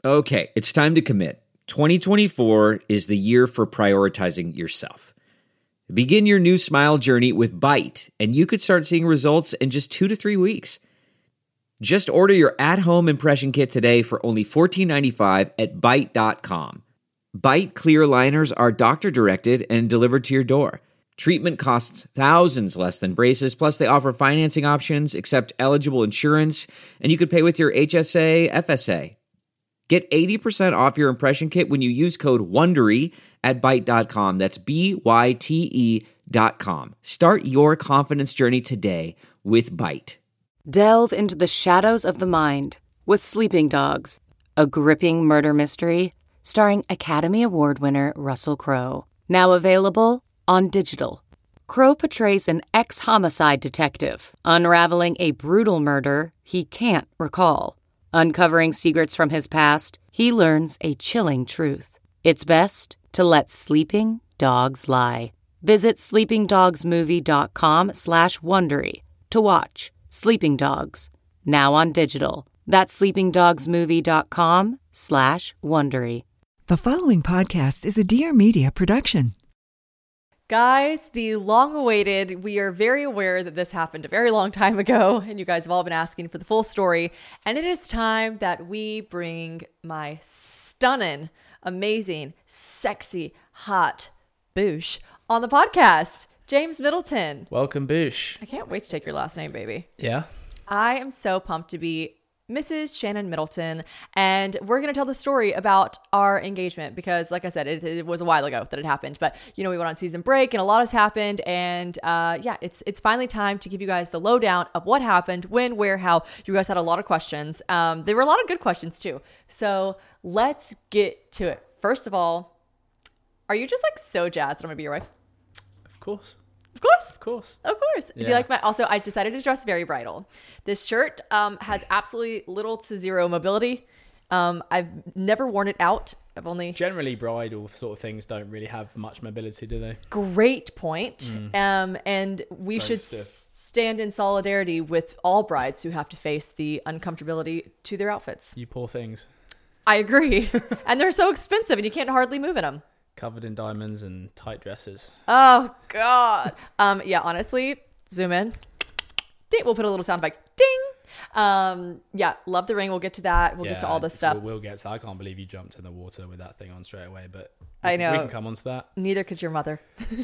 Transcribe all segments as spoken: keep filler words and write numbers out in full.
Okay, it's time to commit. twenty twenty-four is the year for prioritizing yourself. Begin your new smile journey with Byte, and you could start seeing results in just two to three weeks. Just order your at-home impression kit today for only fourteen ninety-five at byte dot com. Byte clear aligners are doctor-directed and delivered to your door. Treatment costs thousands less than braces, plus they offer financing options, accept eligible insurance, and you could pay with your H S A, F S A. Get eighty percent off your impression kit when you use code WONDERY at byte dot com. That's B Y T E dot com. Start your confidence journey today with Byte. Delve into the shadows of the mind with Sleeping Dogs, a gripping murder mystery starring Academy Award winner Russell Crowe. Now available on digital. Crowe portrays an ex-homicide detective unraveling a brutal murder he can't recall. Uncovering secrets from his past, he learns a chilling truth. It's best to let sleeping dogs lie. Visit sleepingdogsmovie.com slash Wondery to watch Sleeping Dogs, now on digital. That's sleepingdogsmovie.com slash Wondery. The following podcast is a Dear Media production. Guys, the long-awaited, we are very aware that this happened a very long time ago, and you guys have all been asking for the full story, and it is time that we bring my stunning, amazing, sexy, hot Boosh on the podcast. James Middleton. Welcome, Boosh. I can't wait to take your last name, baby. Yeah. I am so pumped to be Missus Shannon Middleton, and we're going to tell the story about our engagement because, like I said, it, it was a while ago that it happened, but, you know, we went on season break and a lot has happened, and uh, yeah, it's it's finally time to give you guys the lowdown of what happened, when, where, how. You guys had a lot of questions. Um, there were a lot of good questions, too, so let's get to it. First of all, are you just, like, so jazzed that I'm going to be your wife? Of course. Of course. Of course. Of course. Yeah. Do you like my, also, I decided to dress very bridal. This shirt um, has absolutely little to zero mobility. Um, I've never worn it out. I've only... Generally, bridal sort of things don't really have much mobility, do they? Great point. Mm. Um, and we very should s- stand in solidarity with all brides who have to face the uncomfortability to their outfits. You poor things. I agree. And they're so expensive and you can't hardly move in them. Covered in diamonds and tight dresses. Oh, God. um, yeah, honestly, zoom in. Ding. We'll put a little sound bite. Ding. Um, yeah, love the ring. We'll get to that. We'll yeah, get to all this stuff. We'll, we'll get to that. I can't believe you jumped in the water with that thing on straight away, but we, I know. We can come on to that. Neither could your mother.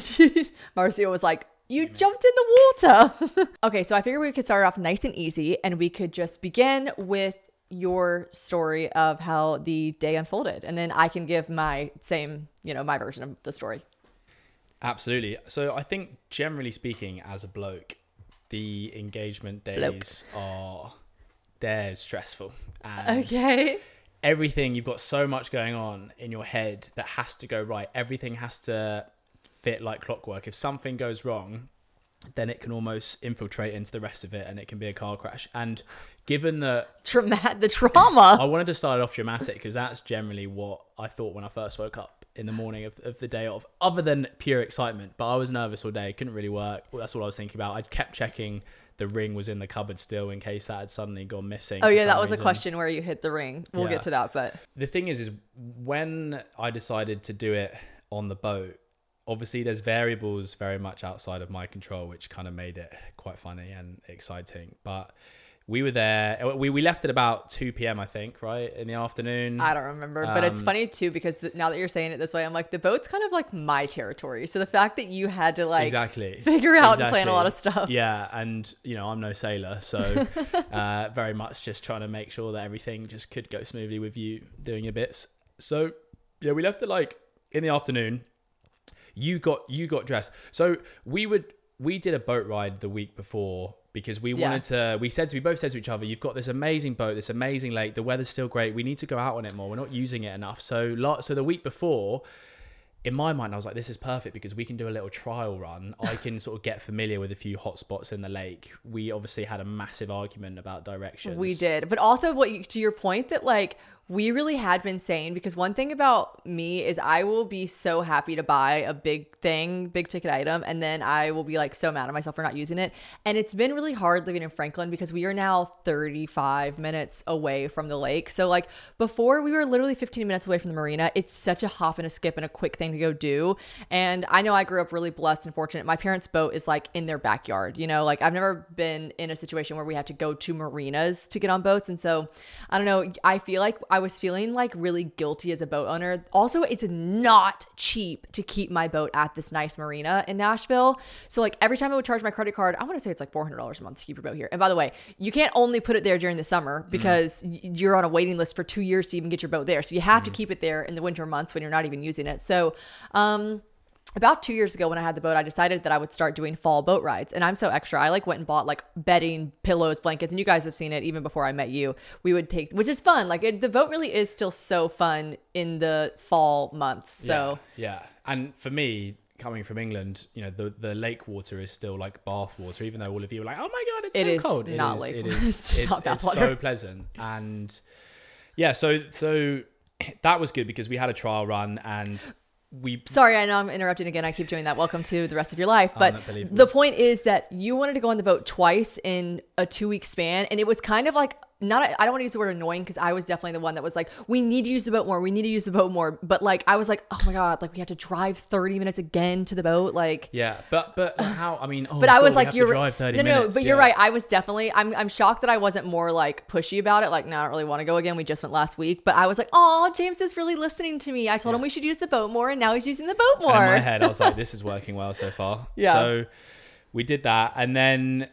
Marcia was like, you jumped in the water. Okay, so I figured we could start off nice and easy, and we could just begin with your story of how the day unfolded, and then I can give my same, you know, my version of the story. Absolutely. So I think generally speaking, as a bloke, the engagement days bloke. are they're stressful. And okay. Everything, you've got so much going on in your head that has to go right. Everything has to fit like clockwork. If something goes wrong, then it can almost infiltrate into the rest of it and it can be a car crash. And given that Trauma- the trauma, I wanted to start it off dramatic because that's generally what I thought when I first woke up in the morning of, of the day of, other than pure excitement. But I was nervous all day, couldn't really work. Well, that's what I was thinking about. I kept checking the ring was in the cupboard still in case that had suddenly gone missing. Oh yeah, that was reason. a question where you hit the ring. We'll yeah. get to that. But the thing is, is when I decided to do it on the boat, obviously there's variables very much outside of my control, which kind of made it quite funny and exciting. But we were there, we, we left at about two p.m. I think, right, in the afternoon. I don't remember, um, but it's funny too because the, now that you're saying it this way, I'm like, the boat's kind of like my territory. So the fact that you had to like exactly figure out exactly. and plan a lot of stuff. Yeah, and you know, I'm no sailor, so uh, very much just trying to make sure that everything just could go smoothly with you doing your bits. So yeah, we left at like in the afternoon. You got you got dressed. So we would we did a boat ride the week before because we yeah. wanted to. We said to, we both said to each other, "You've got this amazing boat, this amazing lake. The weather's still great. We need to go out on it more. We're not using it enough." So so the week before, in my mind, I was like, "This is perfect because we can do a little trial run. I can sort of get familiar with a few hot spots in the lake." We obviously had a massive argument about directions. We did, but also what you, to your point that like. we really had been saying, because one thing about me is I will be so happy to buy a big thing, big ticket item, and then I will be like so mad at myself for not using it. And it's been really hard living in Franklin because we are now thirty-five minutes away from the lake. So like before we were literally fifteen minutes away from the marina. It's such a hop and a skip and a quick thing to go do. And I know I grew up really blessed and fortunate. My parents' boat is like in their backyard, you know, like I've never been in a situation where we had to go to marinas to get on boats. And so I don't know, I feel like I was feeling like really guilty as a boat owner. Also, it's not cheap to keep my boat at this nice marina in Nashville. So like every time I would charge my credit card, I want to say it's like four hundred dollars a month to keep your boat here. And by the way, you can't only put it there during the summer because mm. you're on a waiting list for two years to even get your boat there. So you have mm. to keep it there in the winter months when you're not even using it. So, um, about two years ago when I had the boat, I decided that I would start doing fall boat rides. And I'm so extra. I like went and bought like bedding, pillows, blankets. And you guys have seen it even before I met you. We would take, which is fun. Like it, the boat really is still so fun in the fall months. So yeah. yeah. And for me, coming from England, you know, the, the lake water is still like bath water, even though all of you are like, oh my God, it's it so is cold. Not it is, lake it water. is, it's it's, not it's so pleasant. And yeah, so, so that was good because we had a trial run and we sorry I know I'm interrupting again. I keep doing that. Welcome to the rest of your life. But oh, the point is that you wanted to go on the boat twice in a two week span, and it was kind of like not I don't want to use the word annoying because I was definitely the one that was like, we need to use the boat more, we need to use the boat more. But like I was like, oh my God, like we had to drive thirty minutes again to the boat. Like yeah, but but how I mean oh, but I was God, like, you're drive thirty no, no, minutes. but yeah. you're right. I was definitely I'm I'm shocked that I wasn't more like pushy about it. Like, no, I don't really want to go again. We just went last week. But I was like, oh, James is really listening to me. I told yeah. him we should use the boat more, and now he's using the boat more. And in my head, I was like, this is working well so far. Yeah. So we did that, and then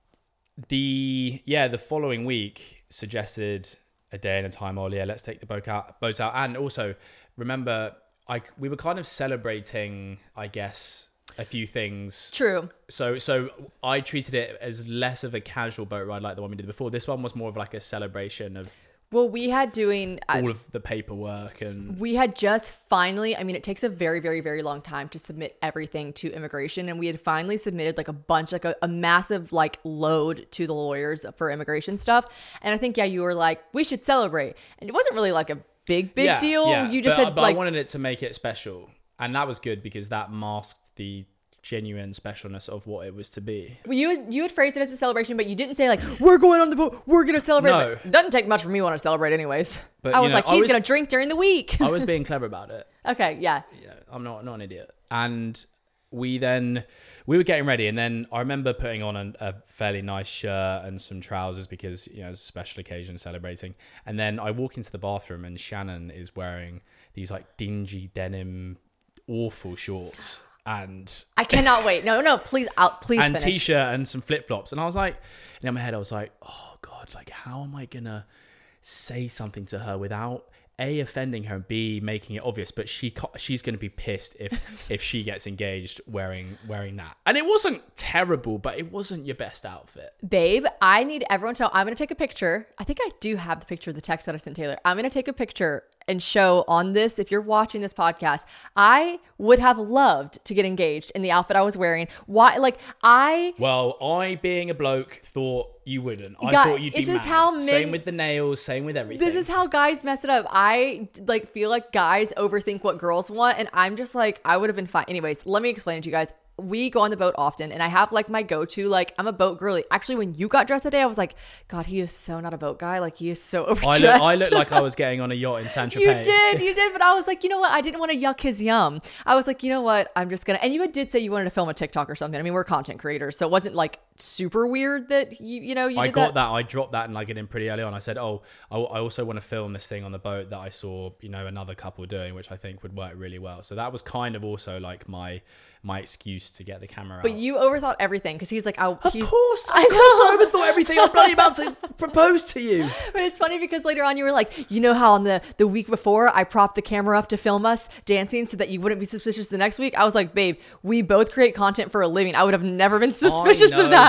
the yeah the following week suggested a day and a time. Oh yeah, let's take the boat out, boat out, and also remember, I we were kind of celebrating, I guess, a few things. True. So so I treated it as less of a casual boat ride like the one we did before. This one was more of like a celebration of. Well, we had doing all uh, of the paperwork and we had just finally, I mean, it takes a very, very, very long time to submit everything to immigration. And we had finally submitted like a bunch, like a, a massive like load to the lawyers for immigration stuff. And I think, yeah, you were like, we should celebrate. And it wasn't really like a big, big yeah, deal. Yeah. You just but, said but like, I wanted it to make it special. And that was good because that masked the genuine specialness of what it was to be. Well, you had, you had phrased it as a celebration, but you didn't say like, we're going on the boat, we're gonna celebrate. No. It doesn't take much for me to want to celebrate anyways. But I was you know, like, he's I was, gonna drink during the week. I was being clever about it. Okay, yeah. Yeah, I'm not not an idiot. And we then we were getting ready, and then I remember putting on a, a fairly nice shirt and some trousers because, you know, it's a special occasion celebrating. And then I walk into the bathroom and Shannon is wearing these like dingy denim awful shorts. And I cannot wait. No, no, please, out, please and finish. T-shirt and some flip flops, and I was like, and in my head, I was like, oh God, like how am I gonna say something to her without A, offending her, and B, making it obvious? But she she's gonna be pissed if if she gets engaged wearing wearing that. And it wasn't terrible, but it wasn't your best outfit, babe. I need everyone to know. I'm gonna take a picture. I think I do have the picture of the text that I sent Taylor. I'm gonna take a picture and show on this, if you're watching this podcast, I would have loved to get engaged in the outfit I was wearing. Why? Like I. Well, I being a bloke thought you wouldn't. I God, thought you'd be this is mad. how men, same with the nails, same with everything. This is how guys mess it up. I like feel like guys overthink what girls want, and I'm just like, I would have been fine. Anyways, let me explain it to you guys. We go on the boat often, and I have like my go-to, like I'm a boat girly. Actually, when you got dressed that day, I was like, God, he is so not a boat guy. Like he is so overdressed. I look, I look like I was getting on a yacht in Saint Tropez. You did, you did. But I was like, you know what? I didn't want to yuck his yum. I was like, you know what? I'm just gonna. And you did say you wanted to film a TikTok or something. I mean, we're content creators, so it wasn't like super weird that you, you know, you I did got that. that. I dropped that and like it in pretty early on. I said, oh, I, I also want to film this thing on the boat that I saw, you know, another couple doing, which I think would work really well. So that was kind of also like my my excuse to get the camera but out. you overthought everything because he's like, oh, of he, course, of I course, I overthought everything. I'm bloody about to propose to you. But it's funny because later on you were like, you know how on the the week before I propped the camera up to film us dancing so that you wouldn't be suspicious the next week. I was like, babe, we both create content for a living. I would have never been suspicious I know, of that.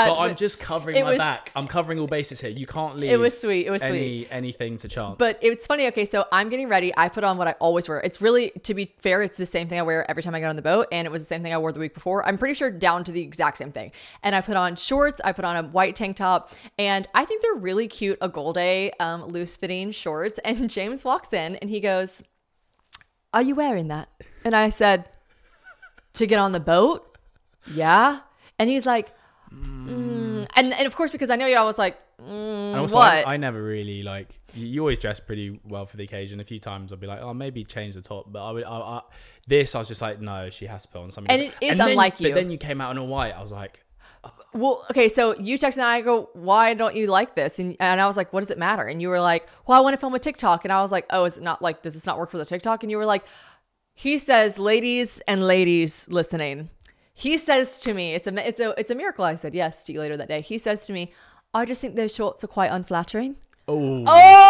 that. But I'm just covering It my was- back. I'm covering all bases here. You can't leave. It was sweet. It was any, sweet. anything to chance. But it's funny. Okay, so I'm getting ready. I put on what I always wear. It's really, to be fair, it's the same thing I wear every time I get on the boat. And it was the same thing I wore the week before. I'm pretty sure down to the exact same thing. And I put on shorts. I put on a white tank top. And I think they're really cute, a Agolde um, loose fitting shorts. And James walks in and he goes, "Are you wearing that?" And I said, "To get on the boat?" "Yeah." And he's like, mm. and and of course, because I know you, I was like, mm, and also, what? I, I never really like. You, you always dress pretty well for the occasion. A few times I'll be like, oh, maybe change the top. But I would. I, I, this I was just like, no, she has to put on something. And different. it is and then, unlike you. But then you came out in a white. I was like, Well, okay, so you texted and I go, "Why don't you like this?" And and I was like, "What does it matter?" And you were like, "Well, I want to film a TikTok." And I was like, "Oh, is it not like, does this not work for the TikTok?" And you were like, he says, "Ladies and ladies listening," he says to me, it's a, it's a, it's a miracle. I said yes to you later that day. He says to me, "I just think those shorts are quite unflattering." oh,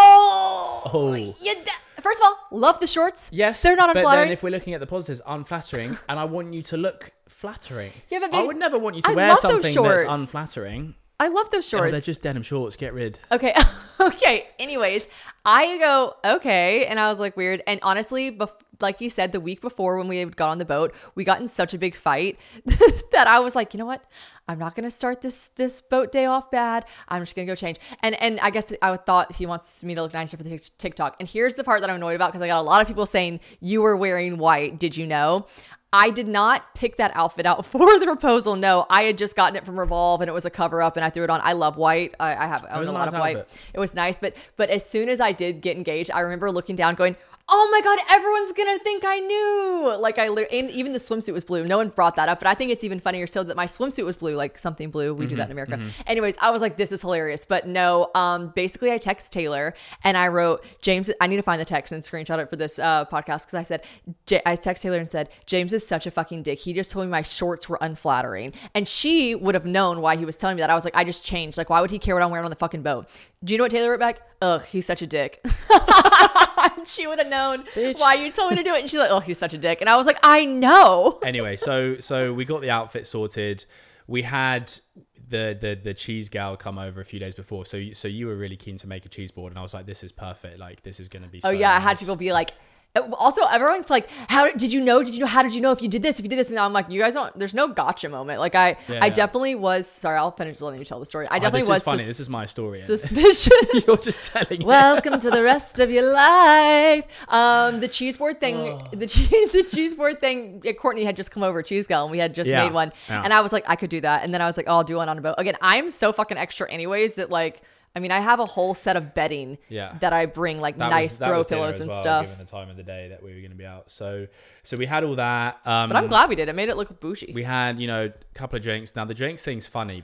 Oh, oh. you da- First of all, love the shorts. Yes, they're not but unflattering. then if we're looking at the positives, unflattering, and I want you to look flattering. Yeah, but I babe, would never want you to I wear love those something that's shorts. unflattering. I love those Oh, shorts. they're just denim shorts. Get rid. Okay. Okay. Anyways, I go, okay. And I was like, weird. And honestly, bef- like you said, the week before when we got on the boat, we got in such a big fight that I was like, you know what? I'm not going to start this, this boat day off bad. I'm just going to go change. And, and I guess I thought he wants me to look nicer for the TikTok. And here's the part that I'm annoyed about, because I got a lot of people saying you were wearing white. Did you know? I did not pick that outfit out for the proposal. No, I had just gotten it from Revolve and it was a cover up and I threw it on. I love white. I, I have I own was a a lot nice of white. outfit. It was nice. But but as soon as I did get engaged, I remember looking down going, oh my God, everyone's going to think I knew. Like I literally, and even the swimsuit was blue. No one brought that up, but I think it's even funnier still that my swimsuit was blue, like something blue. We mm-hmm, do that in America. Mm-hmm. Anyways, I was like, this is hilarious. But no, um, basically I text Taylor and I wrote, James, I need to find the text and screenshot it for this uh, podcast. Cause I said, J- I text Taylor and said, James is such a fucking dick. He just told me my shorts were unflattering. And she would have known why he was telling me that. I was like, I just changed. Like, why would he care what I'm wearing on the fucking boat? Do you know what Taylor wrote back? Ugh, he's such a dick. She would have known Bitch. Why you told me to do it. And she's like, oh, he's such a dick. And I was like, I know. Anyway, so so we got the outfit sorted. We had the the the cheese gal come over a few days before. So so you were really keen to make a cheese board. And I was like, this is perfect. Like, this is going to be so Oh, yeah. nice. I had people be like, also, everyone's like, how did you know? Did you know? How did you know if you did this, if you did this? And I'm like, you guys don't, there's no gotcha moment. Like I, Yeah, I yeah. definitely was, sorry, I'll finish letting you tell the story. I Oh, definitely this was is funny. sus- This is my story. Suspicious. You're just telling Welcome to the rest of your life. Um, the cheese board thing, oh. the cheese, the cheese board thing. Courtney had just come over, cheese gal, and we had just Yeah, made one. yeah. And I was like, I could do that. And then I was like, oh, I'll do one on a boat. Again, I'm so fucking extra anyways that like, I mean, I have a whole set of bedding Yeah. that I bring, like That nice was, that throw was dinner pillows as and well, stuff. given the time of the day that we were going to be out. So so we had all that. Um, But I'm glad we did. It made it look bougie. We had, you know, a couple of drinks. Now, the drinks thing's funny.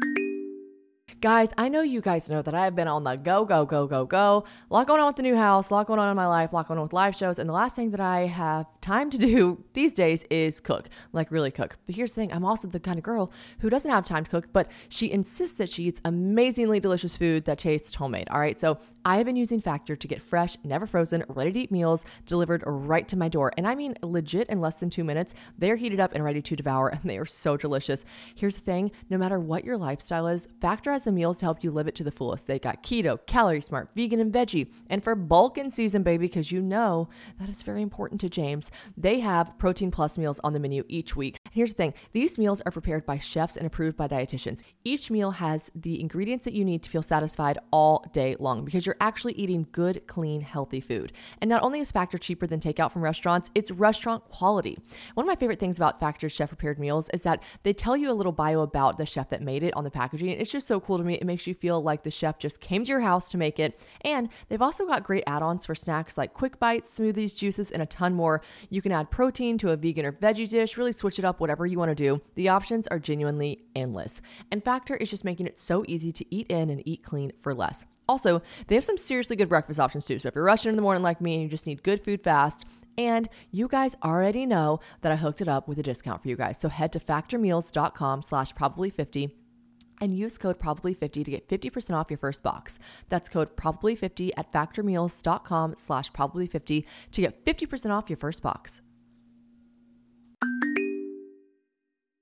Guys, I know you guys know that I have been on the go, go, go, go, go. A lot going on with the new house, a lot going on in my life, a lot going on with live shows. And the last thing that I have time to do these days is cook, like really cook. But here's the thing. I'm also the kind of girl who doesn't have time to cook, but she insists that she eats amazingly delicious food that tastes homemade. All right. So I have been using Factor to get fresh, never frozen, ready to eat meals delivered right to my door. And I mean, legit in less than two minutes, they're heated up and ready to devour, and they are so delicious. Here's the thing. No matter what your lifestyle is, Factor has the meals to help you live it to the fullest. They got keto, calorie smart, vegan, and veggie. And for bulk in season, baby, because you know that is very important to James, they have protein plus meals on the menu each week. Here's the thing. These meals are prepared by chefs and approved by dietitians. Each meal has the ingredients that you need to feel satisfied all day long because you're actually eating good, clean, healthy food. And not only is Factor cheaper than takeout from restaurants, it's restaurant quality. One of my favorite things about Factor's chef prepared meals is that they tell you a little bio about the chef that made it on the packaging. It's just so cool to me. It makes you feel like the chef just came to your house to make it. And they've also got great add-ons for snacks like quick bites, smoothies, juices, and a ton more. You can add protein to a vegan or veggie dish, really switch it up, whatever you want to do. The options are genuinely endless. And Factor is just making it so easy to eat in and eat clean for less. Also, they have some seriously good breakfast options too. So if you're rushing in the morning like me and you just need good food fast, and you guys already know that I hooked it up with a discount for you guys. So head to factormeals.com slash probably 50 and use code probably fifty to get fifty percent off your first box. That's code probably fifty at factormeals.com slash probably 50 to get fifty percent off your first box.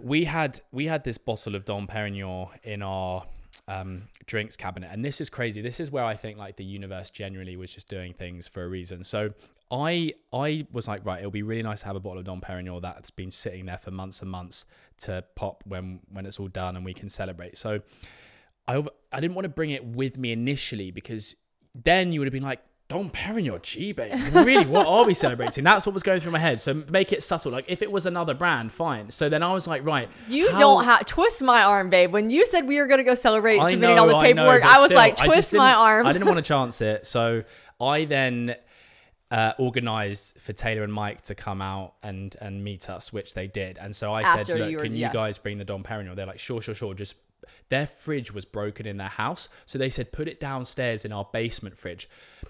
we had we had this bottle of Dom Perignon in our um, drinks cabinet, and this is crazy. This is where I think like the universe generally was just doing things for a reason. So I I was like, right, it'll be really nice to have a bottle of Dom Perignon that's been sitting there for months and months to pop when when it's all done and we can celebrate. So I I didn't want to bring it with me initially, because then you would have been like, Dom Perignon, gee, babe, really, what are we celebrating? That's what was going through my head. So make it subtle. Like, if it was another brand, fine. So then I was like, right. You how... don't have... Twist my arm, babe. When you said we were going to go celebrate I submitting know, all the paperwork, I, know, I was still, like, twist my arm. I didn't want to chance it. So I then uh, organised for Taylor and Mike to come out and, and meet us, which they did. And so I After said, look, you were, can yeah. you guys bring the Dom Perignon? They're like, sure, sure, sure. Just... Their fridge was broken in their house. So they said, put it downstairs in our basement fridge.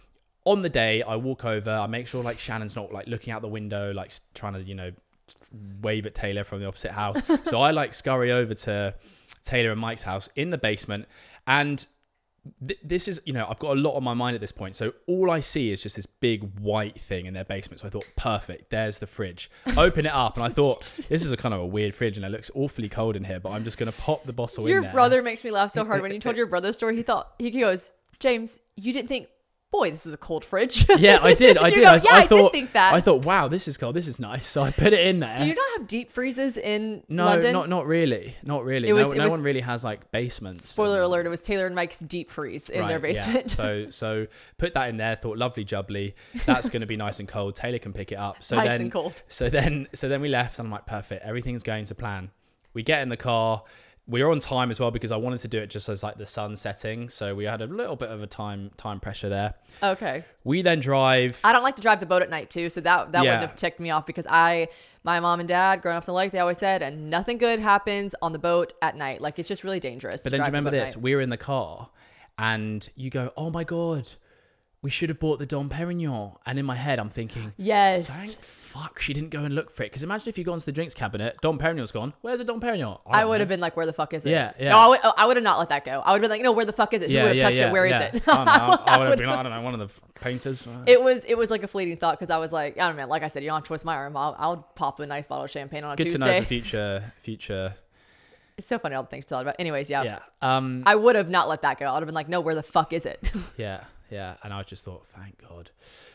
On the day, I walk over, I make sure like Shannon's not like looking out the window, like trying to, you know, wave at Taylor from the opposite house. So I like scurry over to Taylor and Mike's house in the basement. And th- this is, you know, I've got a lot on my mind at this point. So all I see is just this big white thing in their basement. So I thought, perfect, there's the fridge. Open it up. And I thought, this is a kind of a weird fridge and it looks awfully cold in here, but I'm just going to pop the bottle Your in there. Your brother makes me laugh so hard. When you told your brother story, he thought, he goes, James, you didn't think, boy, this is a cold fridge. Yeah, I did. I did. Go, I, yeah, I, I thought, did think that. I thought, wow, this is cold. This is nice. So I put it in there. Do you not have deep freezes in no, London? No, not not really. Not really. It was, no it no was, one really has like basements. Spoiler and, alert, it was Taylor and Mike's deep freeze in right, their basement. Yeah. So so put that in there, thought lovely jubbly. That's going to be nice and cold. Taylor can pick it up. So nice then, and cold. So then so then we left and I'm like, perfect. Everything's going to plan. We get in the car. We were on time as well because I wanted to do it just as like the sun setting. So we had a little bit of a time time pressure there. Okay. We then drive. I don't like to drive the boat at night too, so that that Yeah. wouldn't have ticked me off because I, my mom and dad, growing up in the lake, they always said, and nothing good happens on the boat at night. Like it's just really dangerous. But to then do you drive the remember boat at this? night. We were in the car and you go, oh my God, we should have bought the Dom Perignon. And in my head, I'm thinking, Yes. thank fuck she didn't go and look for it. Because imagine if you go into the drinks cabinet, Dom Perignon's gone. Where's the Dom Perignon? I don't would know. have been like, where the fuck is it? Yeah, yeah. No, I would, I would have not let that go. I would have been like, no, where the fuck is it? Who Yeah, would have yeah, touched yeah, it? Where is yeah. it? I don't know. I, I would have would- been like, I don't know, one of the painters. It was it was like a fleeting thought because I was like, I don't know, like I said, you don't have to twist my arm. I'll, I'll pop a nice bottle of champagne on a Good to know Tuesday. for future, future. It's so funny all the things to talk about. Anyways, yeah. Yeah. Um, I would have not let that go. I would have been like, no, where the fuck is it? Yeah, yeah. And I just thought, thank God.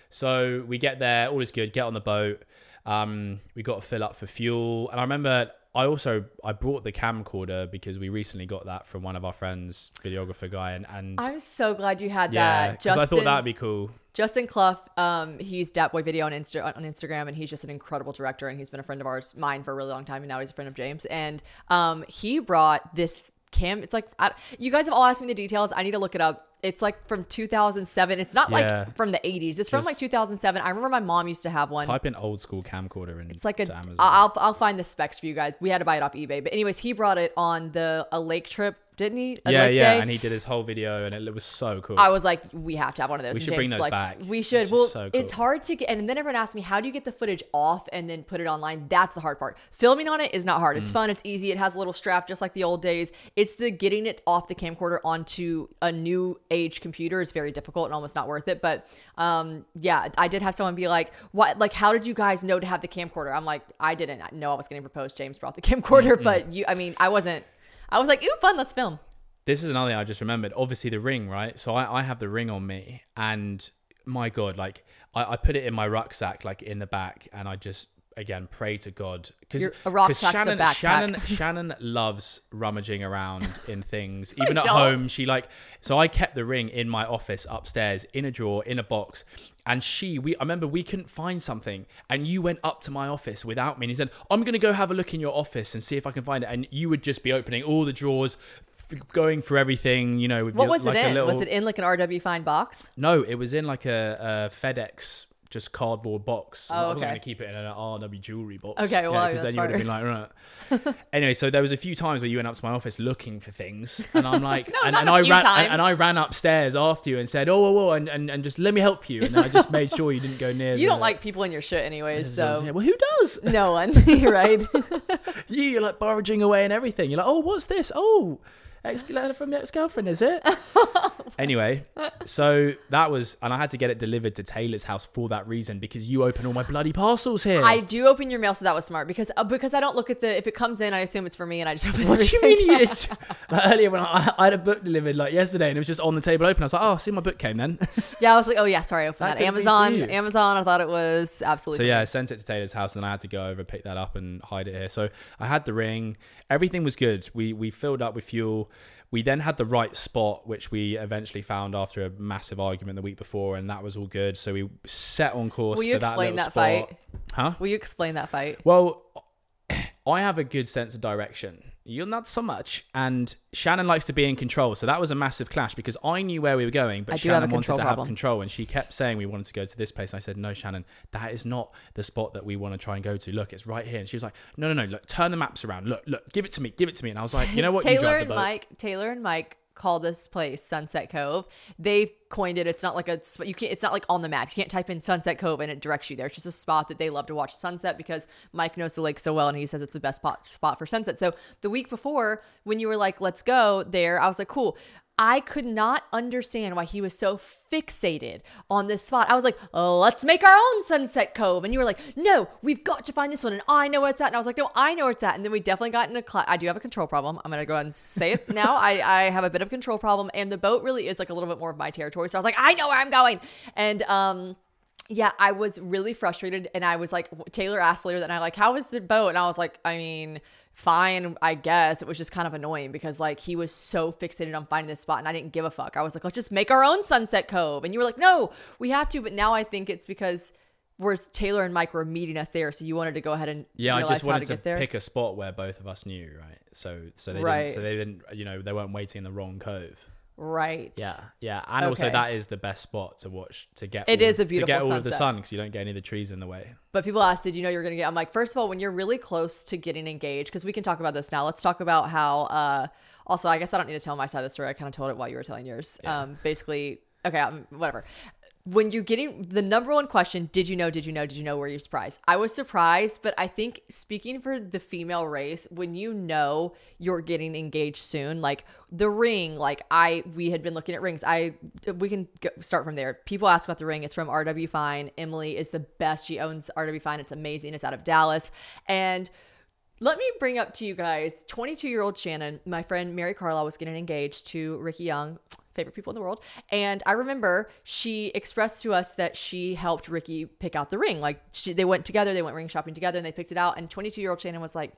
So we get there, all is good, get on the boat. Um, we got to fill up for fuel. And I remember I also, I brought the camcorder because we recently got that from one of our friends, videographer guy. And, and I'm so glad you had yeah, that. because I thought that'd be cool. Justin Clough, um, he's Dat Boy Video on Insta- on Instagram, and he's just an incredible director, and he's been a friend of ours, mine for a really long time, and now he's a friend of James. And um, he brought this cam. It's like, I, you guys have all asked me the details. I need to look it up. It's like from two thousand seven. It's not Yeah. like from the eighties. It's from Just like two thousand seven. I remember my mom used to have one. Type in old school camcorder and It's like a. Amazon. I'll I'll find the specs for you guys. We had to buy it off eBay, but anyways, he brought it on the a lake trip, didn't he? A yeah, lake yeah, day. and he did his whole video, and it was so cool. I was like, we have to have one of those. We And should bring James those was like, back. We should. It's Well, just so cool. it's hard to get, and then everyone asked me, how do you get the footage off and then put it online? That's the hard part. Filming on it is not hard. It's Mm. fun. It's easy. It has a little strap, just like the old days. It's the getting it off the camcorder onto a new age computer is very difficult and almost not worth it. But um, yeah, I did have someone be like, "What? Like, how did you guys know to have the camcorder?" I'm like, I didn't know I was getting proposed. James brought the camcorder, Mm-hmm. but you, I mean, I wasn't. I was like, "Ooh, fun. Let's film." This is another thing I just remembered. Obviously, the ring, right? So I, I have the ring on me, and my God, like I, I put it in my rucksack, like in the back, and I just again pray to God because Your- a rucksack's a Shannon, backpack. Shannon, Shannon loves rummaging around in things, even at don't. home. She like so I kept the ring in my office upstairs in a drawer in a box, and she we I remember we couldn't find something, and you went up to my office without me, and you said, "I'm gonna go have a look in your office and see if I can find it," and you would just be opening all the drawers. Going through everything, you know. With What your- was like it a in? little- Was it in like an R W Find box? No, it was in like a, a FedEx just cardboard box. Oh, I wasn't okay. going to keep it in an R W jewelry box. Okay, well, because that's then you would have been like, right. Anyway, so there was a few times where you went up to my office looking for things, and I'm like, No, and, not and a I few ran, times. and, and I ran upstairs after you and said, oh, whoa, whoa, and, and, and just let me help you, and I just made sure you didn't go near. You the, don't like people in your shit anyways, so Yeah, well, who does? no one. You're right. You, you're like barging away and everything. You're like, oh, what's this? Oh. ex letter from your ex-girlfriend, is it? Anyway, so that was, and I had to get it delivered to Taylor's house for that reason, because you open all my bloody parcels here. I do open your mail, so that was smart, because uh, because I don't look at the, if it comes in, I assume it's for me, and I just open What do you everything. mean you did? Like, earlier when I, I had a book delivered like yesterday, and it was just on the table open. I was like, oh, see, my book came then. Yeah, I was like, oh yeah, sorry, I opened That that. could be Amazon, for you. Amazon, I thought it was absolutely So for yeah, me. I sent it to Taylor's house, and then I had to go over, pick that up, and hide it here. So I had the ring. Everything was good. We we filled up with fuel. We then had the right spot, which we eventually found after a massive argument the week before, and that was all good. So we set on course Will you for that explain little that spot. fight? Huh? Will you explain that fight? Well, I have a good sense of direction. You're not so much. And Shannon likes to be in control. So that was a massive clash, because I knew where we were going, but I do have a Shannon wanted control to problem. have control. And she kept saying we wanted to go to this place. And I said, no, Shannon, that is not the spot that we want to try and go to. Look, it's right here. And she was like, no, no, no, look, turn the maps around. Look, look, give it to me, give it to me. And I was like, you know what? You Taylor drive the and boat. Mike, Taylor and Mike call this place Sunset Cove. They've coined it. It's not like a, you can't, it's not like on the map. You can't type in Sunset Cove and it directs you there. It's just a spot that they love to watch sunset, because Mike knows the lake so well and he says it's the best spot, spot for sunset. So the week before, when you were like, let's go there, I was like, cool. I could not understand why he was so fixated on this spot. I was like, oh, let's make our own Sunset Cove. And you were like, no, we've got to find this one. And I know where it's at. And I was like, no, I know where it's at. And then we definitely got in a class. I do have a control problem. I'm going to go ahead and say it now. I, I have a bit of a control problem. And the boat really is like a little bit more of my territory. So I was like, I know where I'm going. And, um, yeah, I was really frustrated. And I was like, Taylor asked later that night, like, how was the boat? And I was like, I mean, fine, I guess. It was just kind of annoying, because like he was so fixated on finding this spot and I didn't give a fuck. I was like, let's just make our own Sunset Cove. And you were like, no, we have to. But now I think it's because we're Taylor and Mike were meeting us there. So you wanted to go ahead and Yeah, I realize just wanted how to, to, get there. pick a spot where both of us knew, right? So so they Right. didn't so they didn't you know, they weren't waiting in the wrong cove. Right. Yeah, yeah, and also Okay. that is the best spot to watch to get. It all, is a beautiful to get all of the sunset. sun, because you don't get any of the trees in the way. But people asked, did you know you're going to get, I'm like, first of all, when you're really close to getting engaged, because we can talk about this now. Let's talk about how, uh, also, I guess I don't need to tell my side of the story. I kind of told it while you were telling yours. Yeah. Um, basically, okay, um, whatever. When you're getting the number one question, did you know, did you know, did you know, were you surprised? I was surprised, but I think speaking for the female race, when you know you're getting engaged soon, like the ring, like I, we had been looking at rings. I, we can go, start from there. People ask about the ring. It's from R W Fine. Emily is the best. She owns R W Fine. It's amazing. It's out of Dallas. And let me bring up to you guys, twenty-two year old Shannon, my friend Mary Carlisle was getting engaged to Ricky Young, favorite people in the world. And I remember she expressed to us that she helped Ricky pick out the ring. Like she, they went together, they went ring shopping together and they picked it out. And twenty-two year old Shannon was like,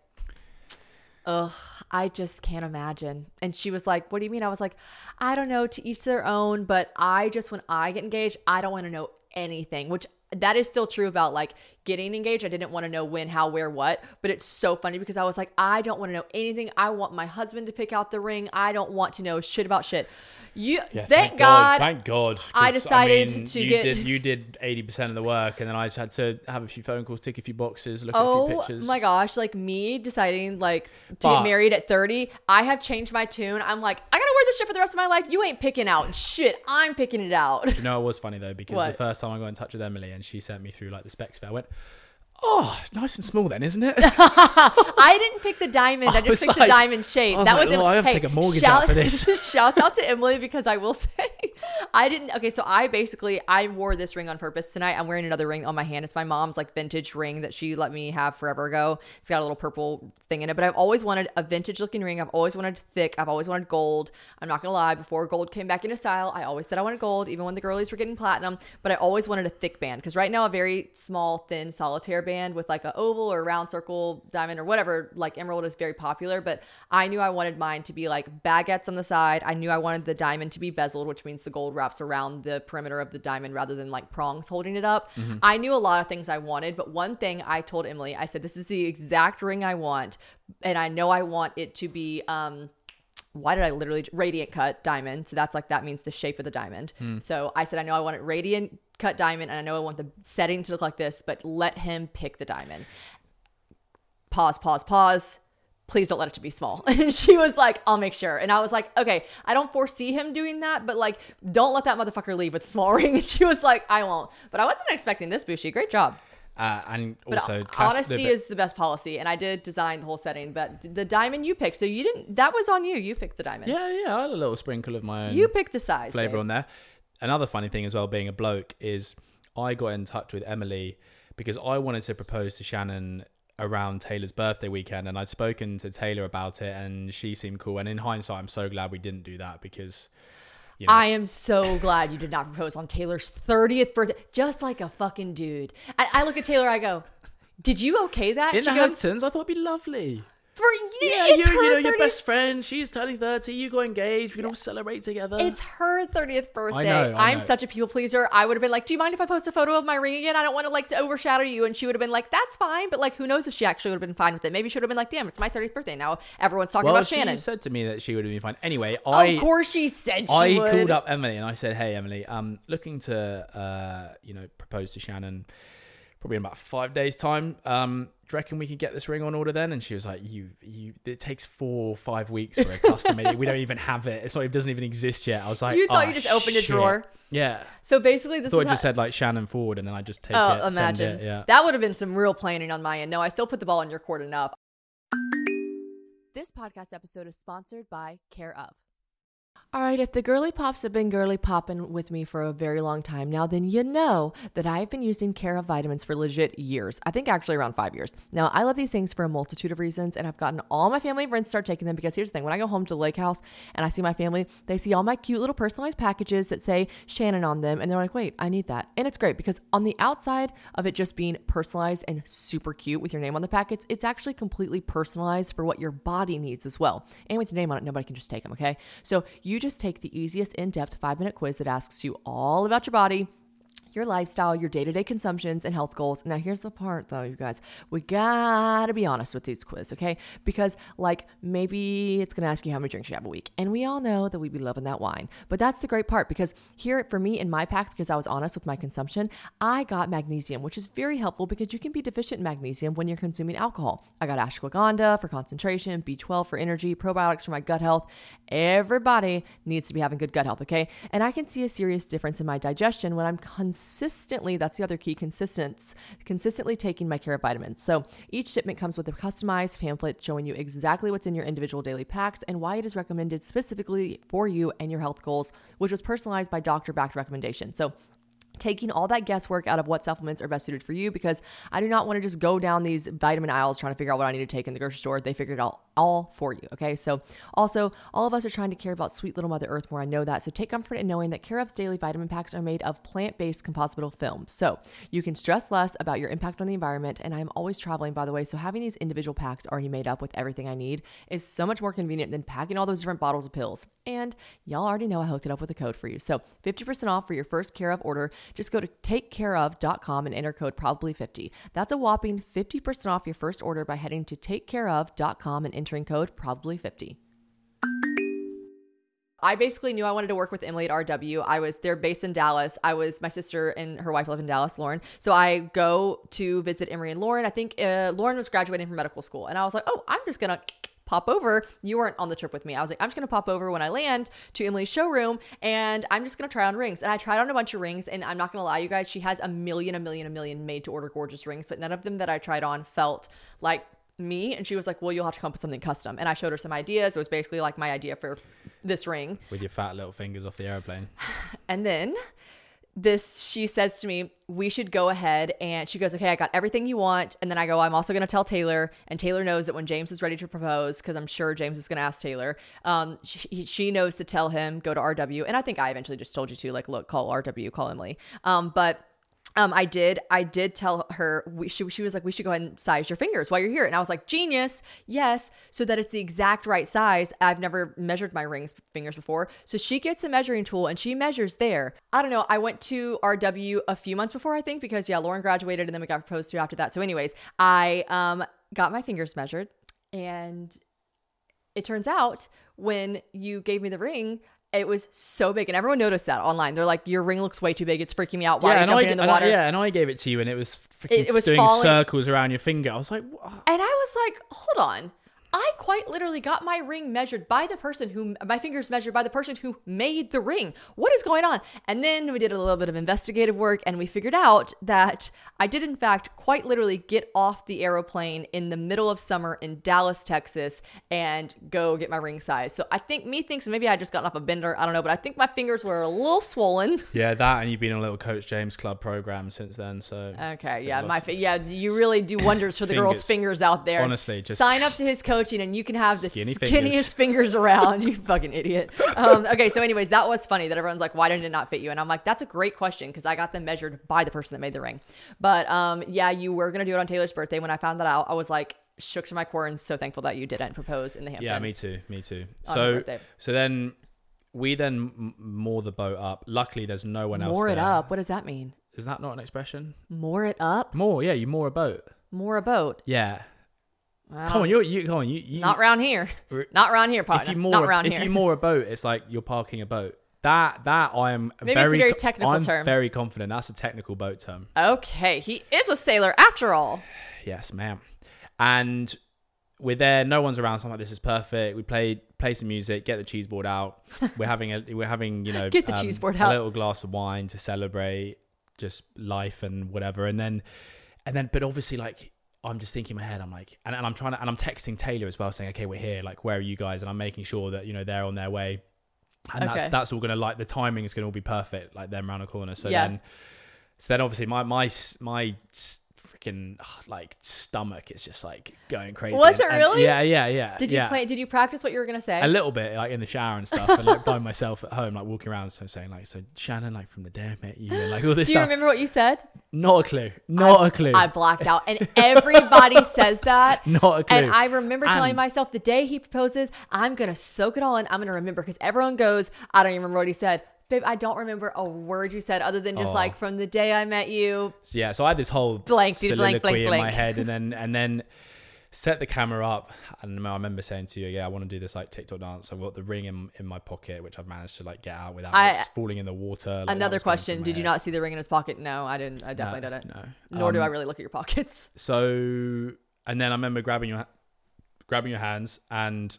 ugh, I just can't imagine. And she was like, what do you mean? I was like, I don't know, to each their own. But I just, when I get engaged, I don't want to know anything, which that is still true about like getting engaged. I didn't want to know when, how, where, what, but it's so funny because I was like, I don't want to know anything. I want my husband to pick out the ring. I don't want to know shit about shit. You, Yeah, thank, God, thank God. 'cause, I decided mean, to you get- Did, you did eighty percent of the work, and then I just had to have a few phone calls, tick a few boxes, look at a few Oh pictures. my gosh, like me deciding like to But- get married at thirty, I have changed my tune. I'm like, I gotta wear this shit for the rest of my life. You ain't picking out shit. I'm picking it out. You know, it was funny though, because What? the first time I got in touch with Emily and she sent me through like the specs bit, I went, oh, nice and small then, isn't it? I didn't pick the diamond. I, I just was picked like- the diamond shape. I was that like, was oh, I have to hey, take a mortgage shout, out for this. Shouts out to Emily because I will say I didn't. Okay, so I basically I wore this ring on purpose tonight. I'm wearing another ring on my hand. It's my mom's like vintage ring that she let me have forever ago. It's got a little purple thing in it. But I've always wanted a vintage looking ring. I've always wanted thick. I've always wanted gold. I'm not gonna lie. Before gold came back into style, I always said I wanted gold, even when the girlies were getting platinum. But I always wanted a thick band because right now a very small, thin solitaire band with like a oval or round circle diamond or whatever, like emerald is very popular. But I knew I wanted mine to be like baguettes on the side. I knew I wanted the diamond to be bezeled, which means the gold wraps around the perimeter of the diamond rather than like prongs holding it up. Mm-hmm. I knew a lot of things I wanted, but one thing I told Emily, I said, this is the exact ring I want. And I know I want it to be, um, why did I literally radiant cut diamond? So that's like, that means the shape of the diamond. Hmm. So I said, I know I want it radiant cut diamond and I know I want the setting to look like this, but let him pick the diamond. Pause, pause, pause. Please don't let it to be small. And she was like, I'll make sure. And I was like, okay, I don't foresee him doing that, but like, don't let that motherfucker leave with a small ring. And she was like, I won't. But I wasn't expecting this, Bushi. Great job. Uh, and But also, class- honesty the, is the best policy. And I did design the whole setting, but the diamond you picked, so you didn't. That was on you. You picked the diamond. Yeah, yeah. I had a little sprinkle of my own. You picked the size flavor babe. on there. Another funny thing as well, being a bloke, is I got in touch with Emily because I wanted to propose to Shannon around Taylor's birthday weekend, and I'd spoken to Taylor about it, and she seemed cool. And in hindsight, I'm so glad we didn't do that because, you know, I am so glad you did not propose on Taylor's thirtieth birthday, just like a fucking dude. I, I look at Taylor, I go, "Did you okay that?" in She the goes, Hamptons, I thought it'd be lovely. "For you, Yeah, it's you, her you know, your thirtieth best friend, she's turning thirty, you got engaged, we can all celebrate together. It's her thirtieth birthday. I know, I I'm know. such a people pleaser. I would have been like, "Do you mind if I post a photo of my ring again? I don't want to like to overshadow you." And she would have been like, "That's fine." But like, who knows if she actually would have been fine with it? Maybe she would have been like, "Damn, it's my thirtieth birthday now. Everyone's talking well, about she Shannon." said to me that she would have been fine. Anyway, I Of course she said she I would. called up Emily and I said, "Hey, Emily, I'm looking to, uh, you know, propose to Shannon probably in about five days' time. Um, do you reckon we can get this ring on order then?" And she was like, "You, you. It takes four or five weeks for a custom made. We don't even have it. It's not. It doesn't even exist yet." I was like, You thought "Oh, you just opened a shit." drawer? Yeah. So basically, this I thought is it just how- said like Shannon Forward, and then I just take Oh, it. send imagine. it, yeah. That would have been some real planning on my end. No, I still put the ball in your court enough. This podcast episode is sponsored by Care of. All right, if the girly pops have been girly popping with me for a very long time now, then you know that I've been using Care of vitamins for legit years. I think actually around five years. Now, I love these things for a multitude of reasons, and I've gotten all my family and friends to start taking them because here's the thing. When I go home to the lake house and I see my family, they see all my cute little personalized packages that say Shannon on them, and they're like, wait, I need that. And it's great because on the outside of it just being personalized and super cute with your name on the packets, it's actually completely personalized for what your body needs as well. And with your name on it, nobody can just take them, okay? So you just take the easiest in-depth five-minute quiz that asks you all about your body, your lifestyle, your day-to-day consumptions, and health goals. Now, here's the part, though, you guys. We gotta be honest with these quiz, okay? Because, like, maybe it's gonna ask you how many drinks you have a week. And we all know that we be loving that wine. But that's the great part, because here, for me, in my pack, because I was honest with my consumption, I got magnesium, which is very helpful because you can be deficient in magnesium when you're consuming alcohol. I got ashwagandha for concentration, B twelve for energy, probiotics for my gut health. Everybody needs to be having good gut health, okay? And I can see a serious difference in my digestion when I'm consuming consistently, that's the other key, consistent, consistently taking my Care of vitamins. So each shipment comes with a customized pamphlet showing you exactly what's in your individual daily packs and why it is recommended specifically for you and your health goals, which was personalized by doctor-backed recommendation. So taking all that guesswork out of what supplements are best suited for you, because I do not want to just go down these vitamin aisles trying to figure out what I need to take in the grocery store. They figured it out all for you. Okay. So also, all of us are trying to care about sweet little Mother Earth more. I know that. So take comfort in knowing that Care of's daily vitamin packs are made of plant-based compositable film. So you can stress less about your impact on the environment. And I'm always traveling, by the way. So having these individual packs already made up with everything I need is so much more convenient than packing all those different bottles of pills. And y'all already know I hooked it up with a code for you. So fifty percent off for your first Care of order. Just go to take care of dot com and enter code probably fifty. That's a whopping fifty percent off your first order by heading to take care of dot com and entering code probably fifty. I basically knew I wanted to work with Emily at R W. I was, they're based in Dallas. I was, my sister and her wife live in Dallas, Lauren. So I go to visit Emery and Lauren. I think uh, Lauren was graduating from medical school. And I was like, oh, I'm just going to pop over. You weren't on the trip with me. I was like, I'm just going to pop over when I land to Emily's showroom and I'm just going to try on rings. And I tried on a bunch of rings, and I'm not going to lie, you guys, she has a million, a million, a million made to order gorgeous rings, but none of them that I tried on felt like me. And she was like, well, you'll have to come up with something custom. And I showed her some ideas. It was basically like my idea for this ring. With your fat little fingers off the airplane. And then this, she says to me, we should go ahead, and she goes, okay, I got everything you want. And then I go, I'm also going to tell Taylor, and Taylor knows that when James is ready to propose, because I'm sure James is going to ask Taylor, um, she, she knows to tell him, go to R W. And I think I eventually just told you to, like, look, call R W, call Emily. Um, but Um, I did, I did tell her, we, she, she was like, we should go ahead and size your fingers while you're here. And I was like, genius. Yes. So that it's the exact right size. I've never measured my rings fingers before. So she gets a measuring tool and she measures there. I don't know. I went to R W a few months before, I think, because yeah, Lauren graduated and then we got proposed to after that. So anyways, I, um, got my fingers measured, and it turns out when you gave me the ring, it was so big, and everyone noticed that online. They're like, your ring looks way too big. It's freaking me out. Why yeah, are you and jumping I, in the and I- water? yeah, and I gave it to you, and it was freaking It- it was doing falling- circles around your finger. I was like, what? And I was like, hold on. I quite literally got my ring measured by the person who, my fingers measured by the person who made the ring. What is going on? And then we did a little bit of investigative work and we figured out that I did in fact quite literally get off the aeroplane in the middle of summer in Dallas, Texas and go get my ring size. So I think me thinks maybe I just gotten off a bender. I don't know, but I think my fingers were a little swollen. Yeah, that and you've been on a little Coach James Club program since then. So okay, yeah, my fi- yeah, you really do wonders for the fingers. girls' fingers out there. Honestly, just sign up to his coaching and you can have the skinny skinniest fingers. fingers around. You fucking idiot. Um, okay, so anyways, that was funny that everyone's like, why did it not fit you? And I'm like, that's a great question because I got them measured by the person that made the ring. But um, yeah, you were gonna do it on Taylor's birthday. When I found that out, I was like shook to my core and so thankful that you didn't propose in the Hamptons. Yeah, me too. Me too. On her So birthday. so then we then m- moor the boat up. Luckily, there's no one else Moor it there. up. What does that mean? Is that not an expression? Moor it up? Moor, yeah, you moor a boat. Moor a boat? Yeah. Well, Come on, you you come on, you, you not round here. r- Not round here, partner. If you moor, not round if here. you moor a boat, it's like you're parking a boat. That that I am Maybe very it's a very co- technical I'm term. very confident. That's a technical boat term. Okay, he is a sailor after all. Yes, ma'am. And we're there. No one's around. So I'm like, this is perfect. We play play some music. Get the cheese board out. We're having a we're having you know Get the cheese board a out. little glass of wine to celebrate just life and whatever. And then and then, but obviously like. I'm just thinking in my head, I'm like, and, and I'm trying to, and I'm texting Taylor as well saying, okay, we're here. Like, where are you guys? And I'm making sure that, you know, they're on their way. And Okay. that's, that's all going to like, the timing is going to all be perfect. Like them around the corner. So Yeah. then, so then obviously my, my, my freaking like stomach is just like going crazy. Was it And- and- really? yeah, yeah, yeah. Did you yeah. play? Did you practice what you were gonna say? A little bit, like in the shower and stuff, and like by myself at home, like walking around, so saying like, so Shannon, like from the day I met you, and like all this Do you stuff. remember what you said? Not a clue. Not I, a clue. I blacked out, and everybody says that. Not a clue. And I remember telling And- myself the day he proposes, I'm gonna soak it all in. I'm gonna remember because everyone goes, I don't even remember what he said. Babe, I don't remember a word you said other than just Oh. like from the day I met you. So yeah, so I had this whole Blank, dude, soliloquy blank, blank, in my blank. head, and then and then set the camera up. And I remember saying to you, "Yeah, I want to do this like TikTok dance." I've got the ring in, in my pocket, which I've managed to like get out without I- it falling in the water. Like, that Another was going question: through my Did you head. not see the ring in his pocket? No, I didn't. I definitely No, didn't. no. Nor do Um, I really look at your pockets. So, and then I remember grabbing your grabbing your hands, and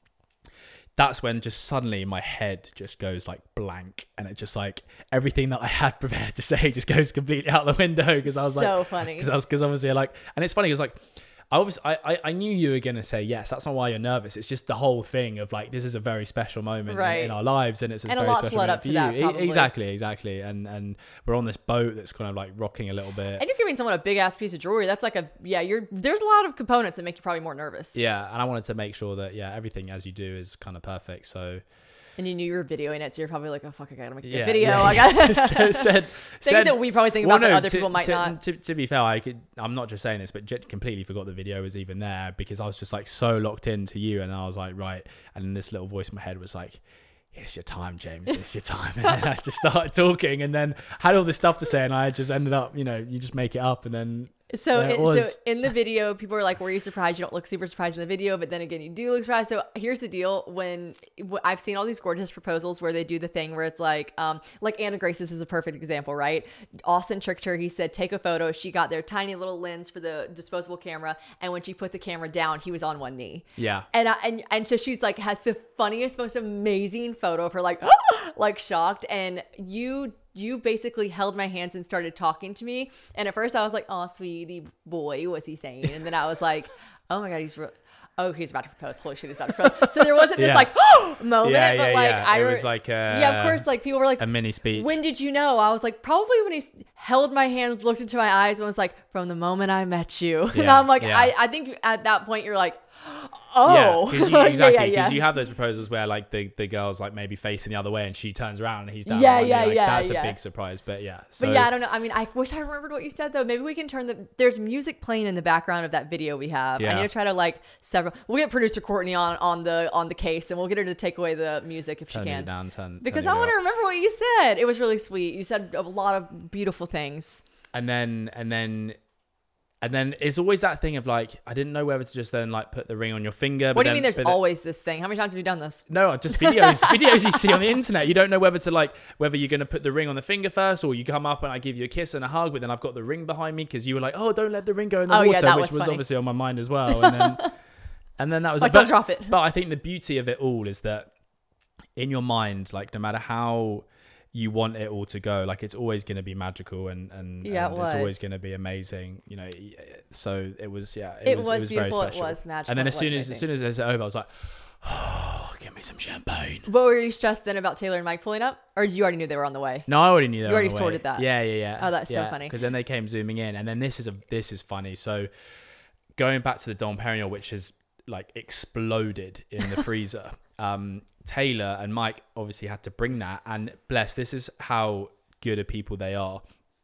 that's when just suddenly my head just goes like blank, and it just like everything that I had prepared to say just goes completely out the window because I was So like, funny. because I was because obviously like, and it's funny because like. I obviously, I, I, I knew you were going to say yes. That's not why you're nervous. It's just the whole thing of like, this is a very special moment in- Right. in, our lives. And it's a And a very lot special led moment up for to you. that, E- probably. Exactly, exactly. And and we're on this boat that's kind of like rocking a little bit. And you're giving someone a big ass piece of jewelry. That's like a yeah. You're there's a lot of components that make you probably more nervous. Yeah. And I wanted to make sure that, yeah, everything as you do is kind of perfect. So And you knew you were videoing it, so you're probably like, oh fuck, I gotta make a good yeah, video. yeah, I yeah. gotta so, said, things said, that we probably think well, about that no, other to, people might to, not. To, to be fair, I could. I'm not just saying this, but Jet completely forgot the video was even there because I was just like so locked into you, and I was like, right. And then this little voice in my head was like, "It's your time, James. It's your time." And then I just started talking, and then had all this stuff to say, and I just ended up, you know, you just make it up, and then. So, there it it, so was. in the video, people are like, "Were you surprised? You don't look super surprised in the video." But then again, you do look surprised. So here's the deal: when wh- I've seen all these gorgeous proposals where they do the thing where it's like, um, like Anna Grace's is a perfect example, right? Austin tricked her. He said, "Take a photo." She got their tiny little lens for the disposable camera, and when she put the camera down, he was on one knee. Yeah. And I, and and so she's like has the funniest, most amazing photo of her like like shocked. And you you basically held my hands and started talking to me. And at first I was like, "Oh, sweetie boy, what's he saying?" And then I was like, "Oh my god, he's re- oh he's about to propose. Holy shit, he's about to propose." So there wasn't this Yeah. like oh moment, Yeah, but yeah, like yeah. I It re- was like, yeah, of uh, course, like people were like a mini speech. When did you know? I was like, probably when he s- held my hands, looked into my eyes, and was like, "From the moment I met you." And Yeah, I'm like, yeah. I, I think at that point you're like, oh, Yeah, 'cause you, exactly. yeah, Because yeah, yeah. you have those proposals where like the, the girl's like maybe facing the other way and she turns around and he's down. Yeah, on one yeah, knee. Like, yeah, That's yeah. a big surprise, but yeah. So, But yeah, I don't know. I mean, I wish I remembered what you said though. Maybe we can turn the. There's music playing in the background of that video we have. I Yeah. need to try to like several. We'll get producer Courtney on on the on the case, and we'll get her to take away the music if turn she it can. down, turn, Because turn I it want to up. remember what you said. It was really sweet. You said a lot of beautiful things. And then and then and then it's always that thing of like I didn't know whether to just then like put the ring on your finger. But What do you then- mean? There's but then- always this thing. How many times have you done this? No, just videos, videos you see on the internet. You don't know whether to like whether you're gonna put the ring on the finger first, or you come up and I give you a kiss and a hug, but then I've got the ring behind me because you were like, "Oh, don't let the ring go in the Oh, water," yeah, that which was was funny. obviously on my mind as well. And then And then that was like, but, don't drop it. But I think the beauty of it all is that in your mind, like no matter how you want it all to go, like it's always going to be magical and and, yeah, and it it's was. always going to be amazing, you know. So it was, yeah, it, it was, was, it was beautiful. very special. It was magical. And then it as soon was as amazing. as soon as it's over, I was like, oh, give me some champagne. What were you stressed then about Taylor and Mike pulling up, or you already knew they were on the way? No, I already knew that. You already sorted that. Yeah, yeah, yeah. Oh, that's so yeah, funny. Because then they came zooming in, and then this is a this is funny. So going back to the Dom Perignon, which has like exploded in the freezer. Um, Taylor and Mike obviously had to bring that, and bless, this is how good of people they are.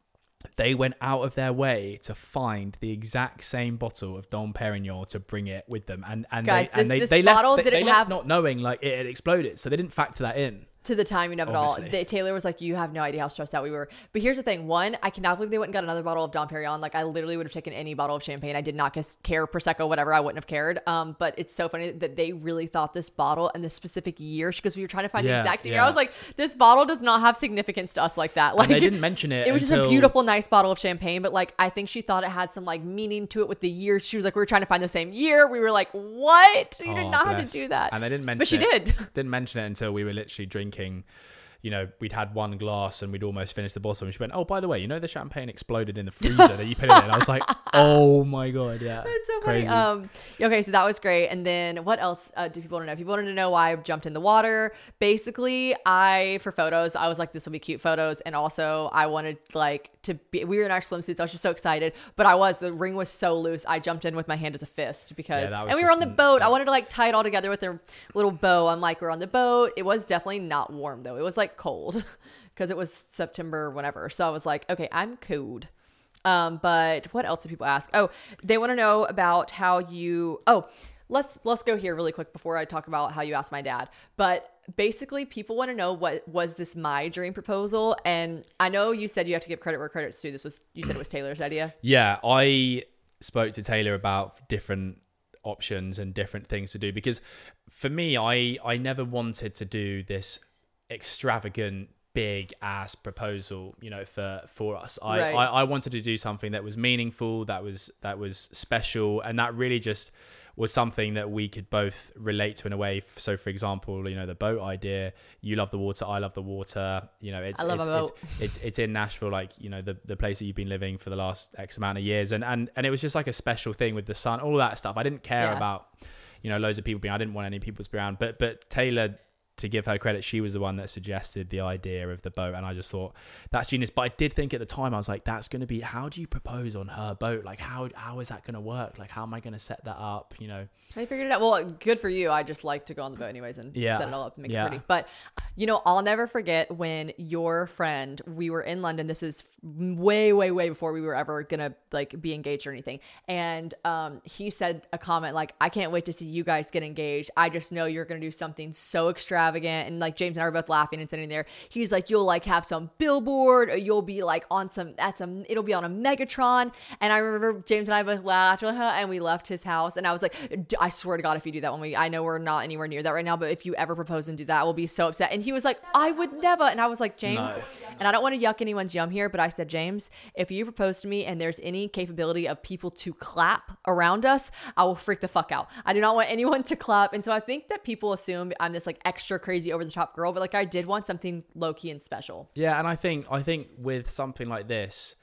They went out of their way to find the exact same bottle of Dom Perignon to bring it with them, and and Guys, they this, and they, this they bottle left, they, didn't they left have not knowing like it had exploded, so they didn't factor that in. to the timing of it Obviously. all. They, Taylor was like, you have no idea how stressed out we were. But here's the thing. One, I cannot believe they went and got another bottle of Dom Perignon. Like, I literally would have taken any bottle of champagne. I did not care, Prosecco, whatever. I wouldn't have cared. Um, but it's so funny that they really thought this bottle and this specific year, because we were trying to find Yeah, the exact same yeah. year. I was like, this bottle does not have significance to us like that. Like, And they didn't mention it. It was until... just a beautiful, nice bottle of champagne. But like, I think she thought it had some like meaning to it with the year. She was like, we were trying to find the same year. We were like, what? You did Oh, not have bless. to do that. And they didn't mention But she it. did. Didn't mention it until we were literally drinking. You know, we'd had one glass and we'd almost finished the bottle. And she went, oh, by the way, you know the champagne exploded in the freezer that you put it in? And I was like, oh my God, yeah. It's so Crazy. funny. Um, okay, so that was great. And then what else uh, do people want to know? People wanted to know why I jumped in the water. Basically, I, for photos, I was like, this will be cute photos. And also I wanted like to be, we were in our swimsuits. I was just so excited, but I was, the ring was so loose. I jumped in with my hand as a fist because, Yeah, that was and we were just on the an- boat. I yeah. wanted to like tie it all together with a little bow. I'm like, we're on the boat. It was definitely not warm though. It was like cold because it was September, whenever. So I was like, okay, I'm cold. Um, but what else do people ask? Oh, they want to know about how you, oh, let's, let's go here really quick before I talk about how you asked my dad. But basically people want to know, what was this my dream proposal? And I know you said you have to give credit where credit's due. This was, you said it was Taylor's idea. Yeah, I spoke to Taylor about different options and different things to do, because for me, I, I never wanted to do this extravagant big ass proposal, you know, for for us. I, Right. I I wanted to do something that was meaningful, that was that was special, and that really just was something that we could both relate to in a way. So for example, you know, the boat idea, you love the water, I love the water, you know, it's I love it's, a boat. it's, it's it's in Nashville, like, you know, the the place that you've been living for the last X amount of years, and and and it was just like a special thing with the sun, all that stuff. I didn't care Yeah. about, you know, loads of people being, I didn't want any people to be around, but but Taylor, to give her credit, she was the one that suggested the idea of the boat, and I just thought that's genius. But I did think at the time, I was like, that's going to be, how do you propose on her boat? Like, how how is that going to work? Like, how am I going to set that up? You know, I figured it out. Well, good for you. I just like to go on the boat anyways and Yeah. set it all up and make Yeah. it pretty. But, you know, I'll never forget when your friend, we were in London. This is way, way, way before we were ever going to like be engaged or anything. And um, he said a comment like, I can't wait to see you guys get engaged. I just know you're going to do something so extravagant. And like James and I were both laughing and sitting there. He's like, you'll like have some billboard, or you'll be like on some, at some, it'll be on a Megatron. And I remember James and I both laughed and we left his house. And I was like, I swear to God, if you do that when we, I know we're not anywhere near that right now, but if you ever propose and do that, I will be so upset. And he was like, I would never. And I was like, James, No. and I don't want to yuck anyone's yum here, but I said, James, if you propose to me and there's any capability of people to clap around us, I will freak the fuck out. I do not want anyone to clap. And so I think that people assume I'm this like extra crazy over the top girl, but like I did want something low key and special. yeah. And I think I think with something like this,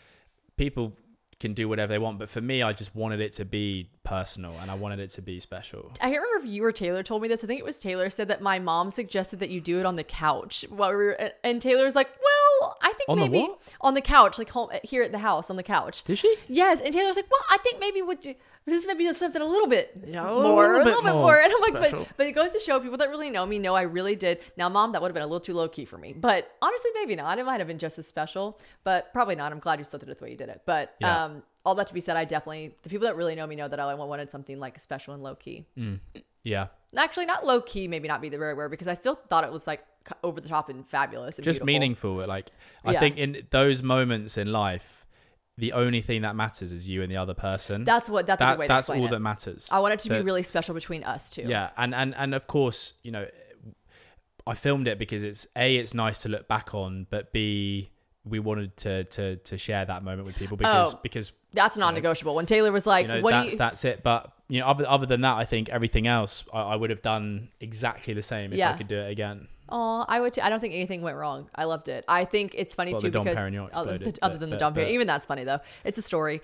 people can do whatever they want, but for me, I just wanted it to be personal, and I wanted it to be special. I can't remember if you or Taylor told me this. I think it was Taylor said that my mom suggested that you do it on the couch while we were, and Taylor's like, well, I think On the maybe what? on the couch, like home here at the house on the couch. Did she? Yes, and Taylor's like, well, I think maybe would you just maybe something a little bit Yeah, a more, little a bit little bit more more. And I'm like, special. but but it goes to show people that really know me know I really did. Now, Mom, that would have been a little too low key for me, but honestly, maybe not. It might have been just as special, but probably not. I'm glad you still did it the way you did it. But Yeah. um, all that to be said, I definitely, the people that really know me know that I wanted something like special and low key. Yeah. Actually, not low key, maybe not be the right word, because I still thought it was like over the top and fabulous and Just beautiful. meaningful. Like, I Yeah. think in those moments in life, the only thing that matters is you and the other person. That's what, that's a that, good way to that's explain all it. that matters. I want it to be That- really special between us two. Yeah, and and and of course, you know, I filmed it because it's A, it's nice to look back on, but B, we wanted to to to share that moment with people because Oh. because That's non-negotiable. When Taylor was like, you know, what that's do you... that's it. But you know, other other than that, I think everything else I, I would have done exactly the same if Yeah. I could do it again. Oh, I would. T- I don't think anything went wrong. I loved it. I think it's funny Well, too the Dom because Perignon other, exploded, other but- than the but- Dom Perignon, but- even that's funny though. It's a story.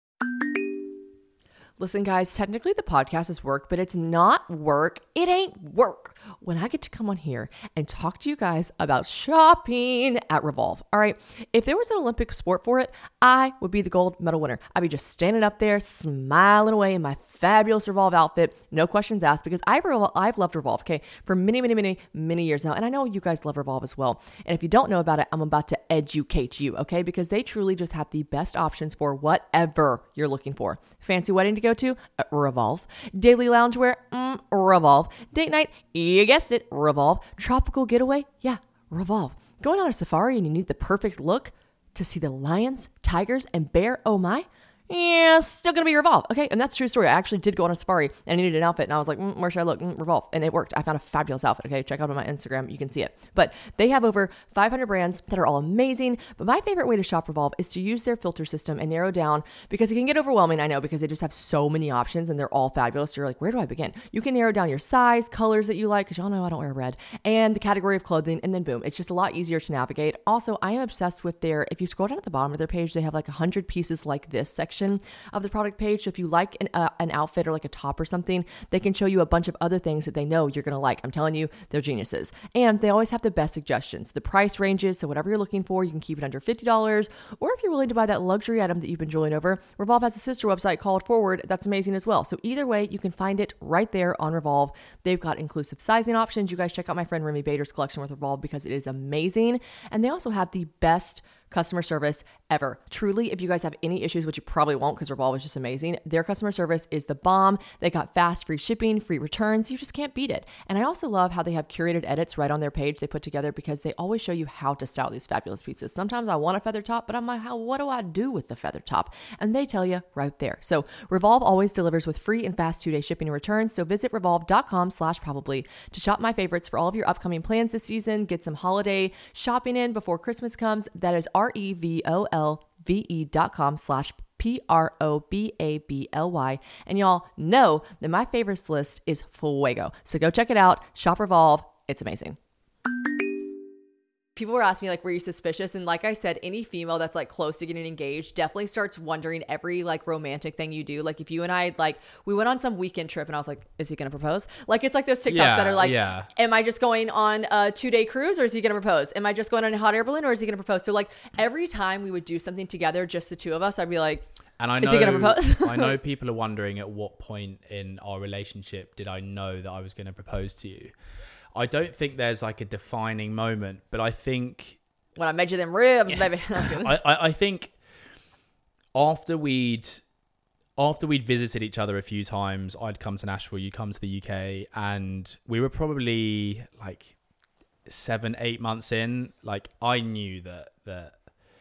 Listen, guys, technically the podcast is work, but it's not work. It ain't work when I get to come on here and talk to you guys about shopping at Revolve. All right. If there was an Olympic sport for it, I would be the gold medal winner. I'd be just standing up there, smiling away in my fabulous Revolve outfit. No questions asked, because I've, Revol- I've loved Revolve, okay, for many, many, many, many years now. And I know you guys love Revolve as well. And if you don't know about it, I'm about to educate you, okay, because they truly just have the best options for whatever you're looking for. Fancy wedding to go to? Uh, Revolve. Daily loungewear? Mm, Revolve. Date night? You guessed it, Revolve. Tropical getaway? Yeah, Revolve. Going on a safari and you need the perfect look to see the lions, tigers, and bear? Oh my. Yeah, still gonna be Revolve. Okay, and that's a true story. I actually did go on a safari and I needed an outfit, and I was like, mm, where should I look? Mm, Revolve. And it worked. I found a fabulous outfit. Okay, check out on my Instagram. You can see it. But they have over five hundred brands that are all amazing. But my favorite way to shop Revolve is to use their filter system and narrow down, because it can get overwhelming, I know, because they just have so many options and they're all fabulous. You're like, where do I begin? You can narrow down your size, colors that you like, because y'all know I don't wear red, and the category of clothing, and then boom, it's just a lot easier to navigate. Also, I am obsessed with their, if you scroll down at the bottom of their page, they have like one hundred pieces like this section of the product page. So if you like an, uh, an outfit or like a top or something, they can show you a bunch of other things that they know you're going to like. I'm telling you, they're geniuses. And they always have the best suggestions. The price ranges, so whatever you're looking for, you can keep it under fifty dollars. Or if you're willing to buy that luxury item that you've been drooling over, Revolve has a sister website called Forward that's amazing as well. So either way, you can find it right there on Revolve. They've got inclusive sizing options. You guys check out my friend Remy Bader's collection with Revolve, because it is amazing. And they also have the best customer service ever. Truly, if you guys have any issues, which you probably won't because Revolve is just amazing, their customer service is the bomb. They got fast, free shipping, free returns. You just can't beat it. And I also love how they have curated edits right on their page they put together, because they always show you how to style these fabulous pieces. Sometimes I want a feather top, but I'm like, how, what do I do with the feather top? And they tell you right there. So Revolve always delivers with free and fast two-day shipping and returns. So visit revolve.com slash probably to shop my favorites for all of your upcoming plans this season. Get some holiday shopping in before Christmas comes. That is R-E-V-O-L-V-E dot com slash P R O B A B L Y. And y'all know that my favorites list is fuego. So go check it out. Shop Revolve. It's amazing. People were asking me, like, were you suspicious? And like I said, any female that's like close to getting engaged definitely starts wondering every like romantic thing you do. Like if you and I, like, we went on some weekend trip and I was like, is he going to propose? Like, it's like those TikToks Yeah, that are like, yeah. am I just going on a two day cruise or is he going to propose? Am I just going on a hot air balloon or is he going to propose? So like every time we would do something together, just the two of us, I'd be like, And I is know, he gonna propose? I know people are wondering at what point in our relationship did I know that I was going to propose to you. I don't think there's like a defining moment, but I think when I made you them ribs, baby. I, I, I think after we'd after we'd visited each other a few times, I'd come to Nashville, you'd come to the U K, and we were probably like seven, eight months in. Like I knew that that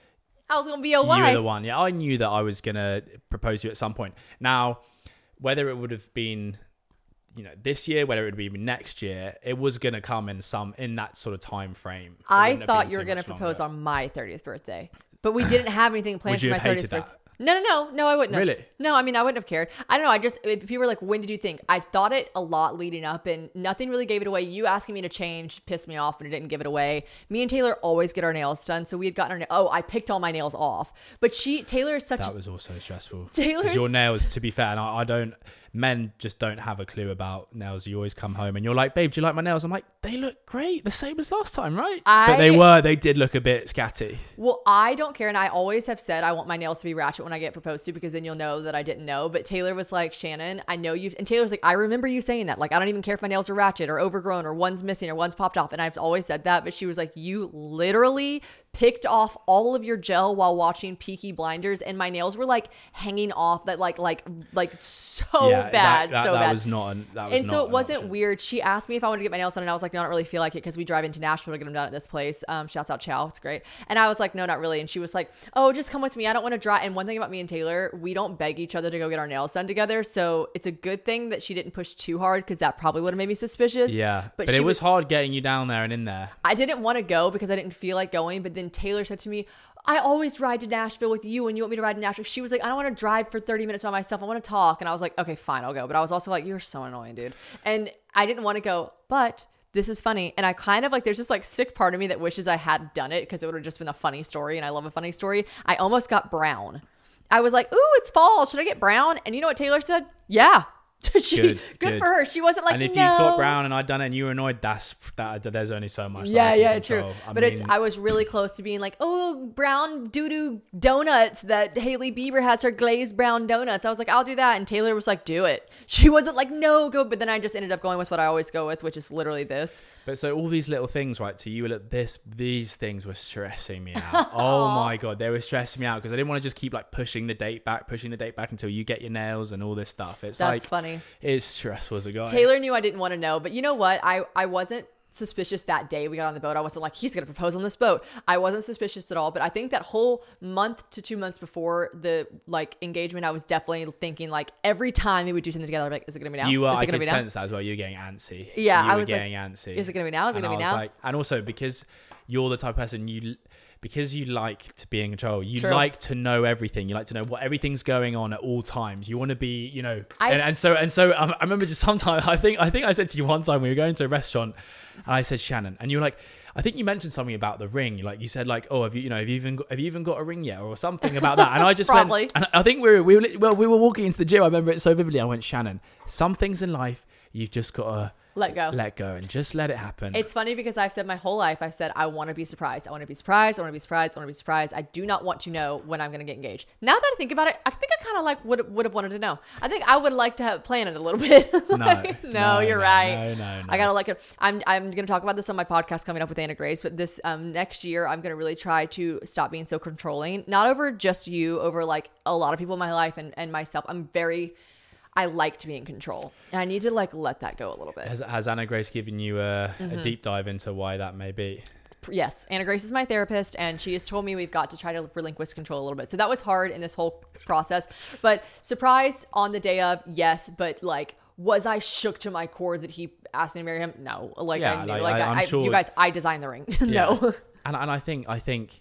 I was gonna be your you wife. were the one. Yeah, I knew that I was gonna propose to you at some point. Now, whether it would have been, you know, this year, whether it would be next year, it was gonna come in some in that sort of time frame. It I wouldn't have thought been you were too gonna much propose longer. on my thirtieth birthday, but we didn't have anything planned Would you for my have thirtieth hated birthday. that? No, no, no, no, I wouldn't have. Really? No, I mean, I wouldn't have cared. I don't know. I just, people were like, when did you think? I thought it a lot leading up and nothing really gave it away. You asking me to change pissed me off and it didn't give it away. Me and Taylor always get our nails done. So we had gotten our, na- oh, I picked all my nails off. But she, Taylor is such That was also stressful. Taylor's- Because your nails, to be fair, and I, I don't, men just don't have a clue about nails. You always come home and you're like, babe, do you like my nails? I'm like, they look great. The same as last time, right? I- but they were, they did look a bit scatty. Well, I don't care. And I always have said I want my nails to be ratchet when I get proposed to, because then you'll know that I didn't know. But Taylor was like, Shannon, I know you. And Taylor's like, I remember you saying that. Like, I don't even care if my nails are ratchet or overgrown or one's missing or one's popped off. And I've always said that. But she was like, you literally picked off all of your gel while watching Peaky Blinders. And my nails were like hanging off that, like, like, like so Yeah, bad. That, that, so that bad. was not, an, that was And not so it an wasn't option. weird. She asked me if I wanted to get my nails done, and I was like, no, I don't really feel like it, because we drive into Nashville to get them done at this place. Um, shouts out Chow, it's great. And I was like, no, not really. And she was like, oh, just come with me. I don't want to drive. And one thing about me and Taylor, we don't beg each other to go get our nails done together. So it's a good thing that she didn't push too hard, because that probably would have made me suspicious. Yeah, but, she it was hard getting you down there and in there. I didn't want to go because I didn't feel like going, but then and Taylor said to me, I always ride to Nashville with you and you want me to ride to Nashville. She was like, I don't want to drive for thirty minutes by myself. I want to talk. And I was like, okay, fine, I'll go. But I was also like, you're so annoying, dude. And I didn't want to go, but this is funny. And I kind of like, there's this like sick part of me that wishes I hadn't done it because it would have just been a funny story. And I love a funny story. I almost got brown. I was like, ooh, it's fall. Should I get brown? And you know what Taylor said? Yeah. she, good, good, good for her. She wasn't like, and if no. you got brown and I'd done it and you were annoyed, that's that. There's only so much. Yeah, that I can yeah, control. true. I but mean, it's I was really close to being like, oh, brown doo doo donuts that Hailey Bieber has, her glazed brown donuts. I was like, I'll do that, and Taylor was like, do it. She wasn't like, no, go. But then I just ended up going with what I always go with, which is literally this. But so all these little things, right? To you, look, this these things were stressing me out. Oh my god, they were stressing me out because I didn't want to just keep like pushing the date back, pushing the date back until you get your nails and all this stuff. It's That's like funny. It's stressful as a guy. Taylor knew I didn't want to know, but you know what? I I wasn't suspicious that day we got on the boat. I wasn't like, he's gonna propose on this boat. I wasn't suspicious at all. But I think that whole month to two months before the like engagement, I was definitely thinking like every time we would do something together, I'd be like, is it gonna be now? You were, is it I gonna could be now? sense that as well. You were getting antsy. Yeah, you I were was like, getting antsy. is it gonna be now? Is it and gonna I be was now? Like, and also because you're the type of person you. Because you like to be in control, you True. like to know everything. You like to know what everything's going on at all times. You want to be, you know, I- and, and so and so. Um, I remember just sometimes. I think I think I said to you one time we were going to a restaurant, and I said Shannon, and you were like, I think you mentioned something about the ring. Like you said, like, oh, have you, you know, have you even got, have you even got a ring yet, or something about that? And I just Probably. went, and I think we were we were well, we were walking into the gym. I remember it so vividly. I went, Shannon, some things in life you've just got to. Let go. Let go and just let it happen. It's funny because I've said my whole life, I've said, I want to be surprised. I want to be surprised. I want to be surprised. I want to be surprised. I do not want to know when I'm going to get engaged. Now that I think about it, I think I kind of like would would have wanted to know. I think I would like to have planned it a little bit. Like, no, no, no, you're no, right. no, no, no. I got to like it. I'm, I'm going to talk about this on my podcast coming up with Anna Grace, but this um, next year, I'm going to really try to stop being so controlling, not over just you, over like a lot of people in my life and, and myself. I'm very... I like to be in control, and I need to like let that go a little bit. Has, has Anna Grace given you a, Mm-hmm. a deep dive into why that may be? Yes, Anna Grace is my therapist, and she has told me we've got to try to relinquish control a little bit. So that was hard in this whole process, but surprised on the day of, yes, but like, was I shook to my core that he asked me to marry him? No, like Yeah, I knew, like, like, I- I, I'm I, sure- you guys, I designed the ring. No, Yeah. and and I think I think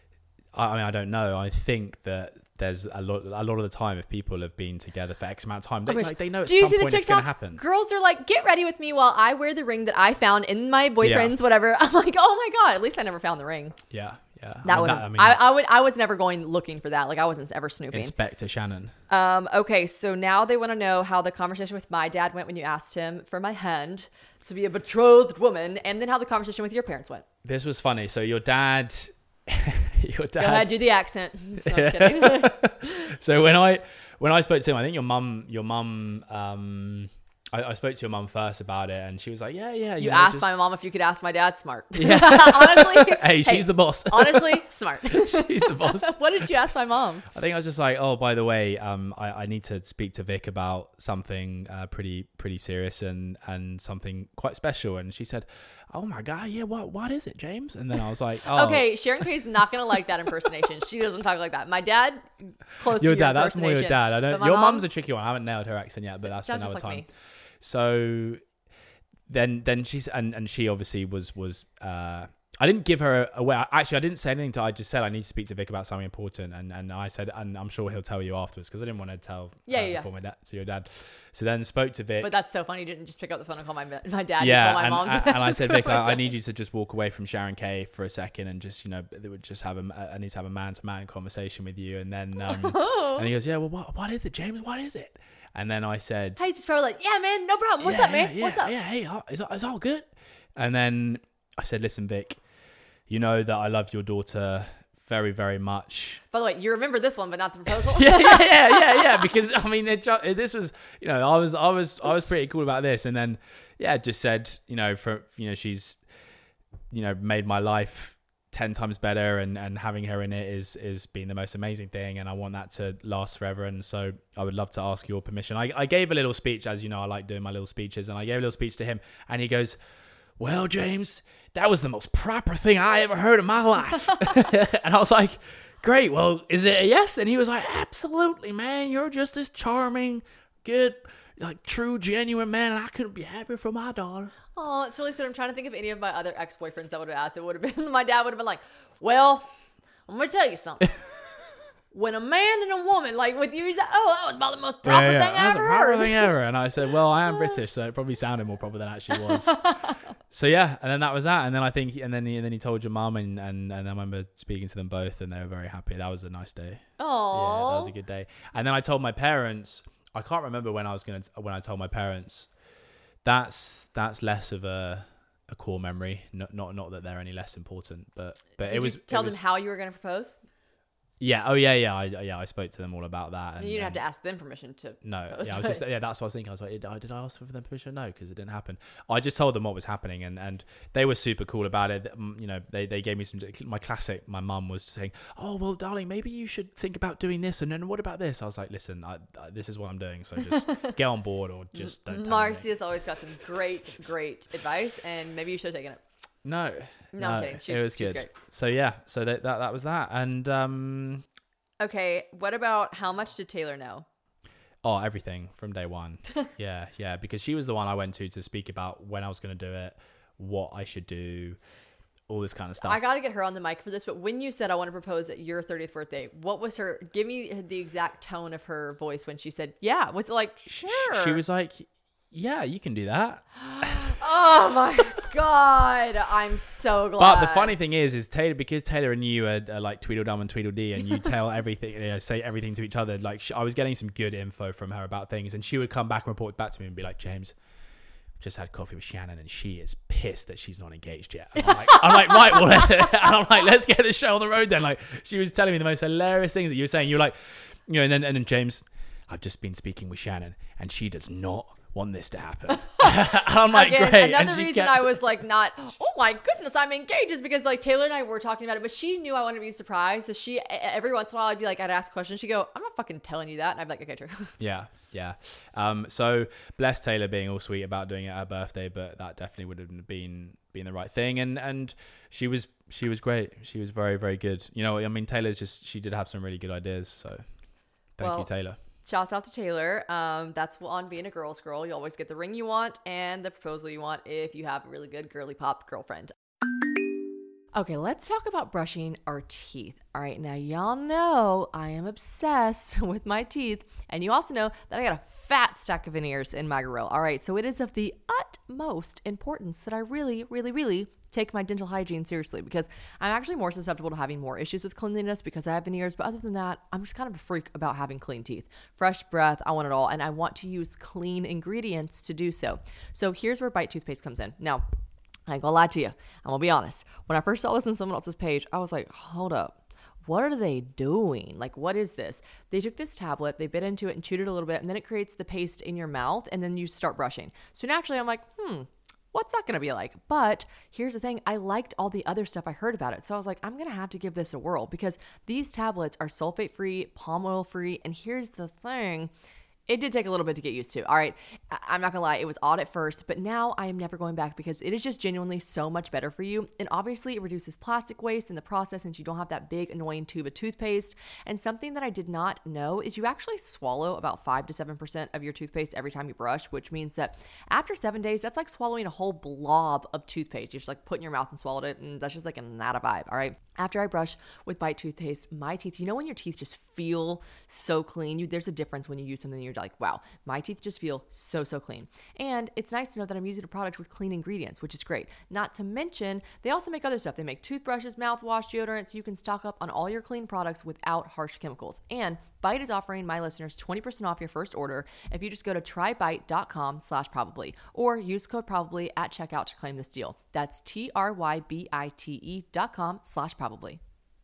I I mean I don't know. I think that there's a lot a lot of the time if people have been together for X amount of time, they, like they know at Do you some see the point it's going to TikToks? happen. Girls are like, get ready with me while I wear the ring that I found in my boyfriend's whatever. I'm like, oh my god, at least I never found the ring. Yeah, yeah. That I mean, would, I I, mean, I, I would, I was never going looking for that. Like I wasn't ever snooping. Inspector Shannon. Um, okay, so now they want to know how the conversation with my dad went when you asked him for my hand to be a betrothed woman, and then how the conversation with your parents went. This was funny. So your dad, your dad. Go ahead, do the accent. No, I'm kidding. So when I when I spoke to him, I think your mum your mum um I, I spoke to your mum first about it, and she was like, yeah, yeah. You know, asked just- my mom if you could ask my dad. Smart. Yeah. Honestly. Hey, she's the boss. Honestly, smart. She's the boss. What did you ask my mom? I think I was just like, oh, by the way, um, I, I need to speak to Vic about something uh, pretty pretty serious and and something quite special. And she said, oh my god, yeah, what what is it, James? And then I was like, oh, Okay, Sharon Kay's not gonna like that impersonation. She doesn't talk like that. My dad, close your to your dad. That's more your impersonation. dad. I But don't. my Your mom- mum's a tricky one. I haven't nailed her accent yet, but that's for sounds another just like time. me. So then then she's and and she obviously was was. Uh, I didn't give her away. Actually, I didn't say anything to her. I just said I need to speak to Vic about something important, and, and I said, and I'm sure he'll tell you afterwards because I didn't want to tell Yeah, uh, yeah, yeah. before my dad to your dad. So then spoke to Vic. But that's so funny. You didn't just pick up the phone and call my my dad. Yeah, you call my and, mom. and, and I said, Vic, My I, I dad. need you to just walk away from Sharon Kay for a second and just, you know, they would just have a, I need to have a man to man conversation with you. And then, um, and he goes, yeah, well, what, what is it, James? What is it? And then I said, Hey, he's probably like, yeah, man, no problem. What's yeah, up, man? yeah, What's up? Yeah, hey, uh, it's, it's all good. And then I said, listen, Vic, you know that I love your daughter very, very much. By the way, you remember this one, but not the proposal. yeah, yeah, yeah, yeah, yeah. Because I mean, it, ju- this was, you know, I was, I was, I was pretty cool about this, and then, yeah, just said, you know, for, you know, she's, you know, made my life ten times better, and and having her in it is is been the most amazing thing, and I want that to last forever. And so I would love to ask your permission. I, I gave a little speech, as you know, I like doing my little speeches, and I gave a little speech to him, and he goes, well, James, that was the most proper thing I ever heard in my life. And I was like, great, well, is it a yes? And he was like, absolutely, man, you're just this charming, good, like true, genuine man, and I couldn't be happier for my daughter. Oh, it's really sweet. I'm trying to think of any of my other ex-boyfriends that would have asked. It would have been, my dad would have been like, well, I'm going to tell you something. When a man and a woman, like with you, he's like, oh, that was about the most proper yeah, yeah. thing I That's ever the proper heard. thing ever. And I said, well, I am British, so it probably sounded more proper than it actually was. So yeah, and then that was that. And then I think, and then he, and then he told your mum, and, and, and I remember speaking to them both, and they were very happy. That was a nice day. Oh, Yeah, that was a good day. And then I told my parents, I can't remember when I was going to, when I told my parents, that's, that's less of a, a core memory. Not, not, not that they're any less important, but, but Did it was, you tell it was, them how you were going to propose? Yeah. Oh, yeah, yeah. I, yeah, I spoke to them all about that. And you didn't have um, to ask them permission to. No, propose, yeah, I was just yeah. That's what I was thinking. I was like, did I, did I ask for them permission? No, because it didn't happen. I just told them what was happening, and, and they were super cool about it. You know, they, they gave me some. My classic. My mum was saying, "Oh well, darling, maybe you should think about doing this, and then what about this?" I was like, "Listen, I, I, this is what I'm doing, so just get on board, or just don't." Marcia's always got some great, great advice, and maybe you should have taken it. No, No, no, I'm kidding. She's, it was she's good. great. So yeah, so that, that that was that, and um. Okay, what about how much did Taylor know? Oh, everything from day one. yeah, yeah, because she was the one I went to to speak about when I was going to do it, what I should do, all this kind of stuff. I got to get her on the mic for this, but when you said I want to propose at your thirtieth birthday, what was her, give me the exact tone of her voice when she said, yeah, was it like, sure? She was like, yeah, you can do that. Oh my God. I'm so glad. But the funny thing is, is Taylor, because Taylor and you are, are like Tweedledum and Tweedledee, and you tell everything, you know, say everything to each other. Like she, I was getting some good info from her about things, and she would come back and report back to me and be like, James, just had coffee with Shannon, and she is pissed that she's not engaged yet. And I'm like, I'm like, right, well, and I'm like, let's get the show on the road then. Like, she was telling me the most hilarious things that you were saying. You were like, you know, and then and then James, I've just been speaking with Shannon, and she does not want this to happen. And I'm like, Again, great. Another and she reason kept- I was like, not, oh my goodness, I'm engaged, is because like Taylor and I were talking about it, but she knew I wanted to be surprised. So she, every once in a while, I'd be like, I'd ask questions. She'd go, I'm not fucking telling you that. And I'd be like, okay, true. Yeah, yeah. Um, so bless Taylor being all sweet about doing it at her birthday, but that definitely would have been been the right thing. And and she was she was great. She was very very good. You know, I mean, Taylor's just she did have some really good ideas. So thank Well, you, Taylor. Shouts out to Taylor. Um, that's on being a girl's girl. You always get the ring you want and the proposal you want if you have a really good girly pop girlfriend. Okay, let's talk about brushing our teeth. All right, now y'all know I am obsessed with my teeth, and you also know that I got a fat stack of veneers in my grill. All right, so it is of the utmost importance that I really, really, really take my dental hygiene seriously, because I'm actually more susceptible to having more issues with cleanliness because I have veneers. But other than that, I'm just kind of a freak about having clean teeth. Fresh breath, I want it all, and I want to use clean ingredients to do so. So here's where Bite toothpaste comes in. Now, I ain't gonna lie to you. I'm gonna be honest. When I first saw this on someone else's page, I was like, hold up. What are they doing? Like, what is this? They took this tablet, they bit into it and chewed it a little bit, and then it creates the paste in your mouth, and then you start brushing. So naturally, I'm like, hmm, what's that going to be like? But here's the thing. I liked all the other stuff I heard about it. So I was like, I'm going to have to give this a whirl, because these tablets are sulfate-free, palm oil-free, and here's the thing. It did take a little bit to get used to. All right. I- I'm not gonna lie. It was odd at first, but now I am never going back, because it is just genuinely so much better for you. And obviously it reduces plastic waste in the process, since you don't have that big annoying tube of toothpaste. And something that I did not know is you actually swallow about five to seven percent of your toothpaste every time you brush, which means that after seven days, that's like swallowing a whole blob of toothpaste. You just like put in your mouth and swallowed it. And that's just like a not a vibe. All right. After I brush with Bite toothpaste, my teeth, you know, when your teeth just feel so clean, you, there's a difference when you use something and you're like, wow, my teeth just feel so, so clean. And it's nice to know that I'm using a product with clean ingredients, which is great. Not to mention, they also make other stuff. They make toothbrushes, mouthwash, deodorant, so you can stock up on all your clean products without harsh chemicals. And Bite is offering my listeners twenty percent off your first order if you just go to trybite.com slash probably, or use code probably at checkout to claim this deal. That's T-R-Y-B-I-T-E dot com slash probably.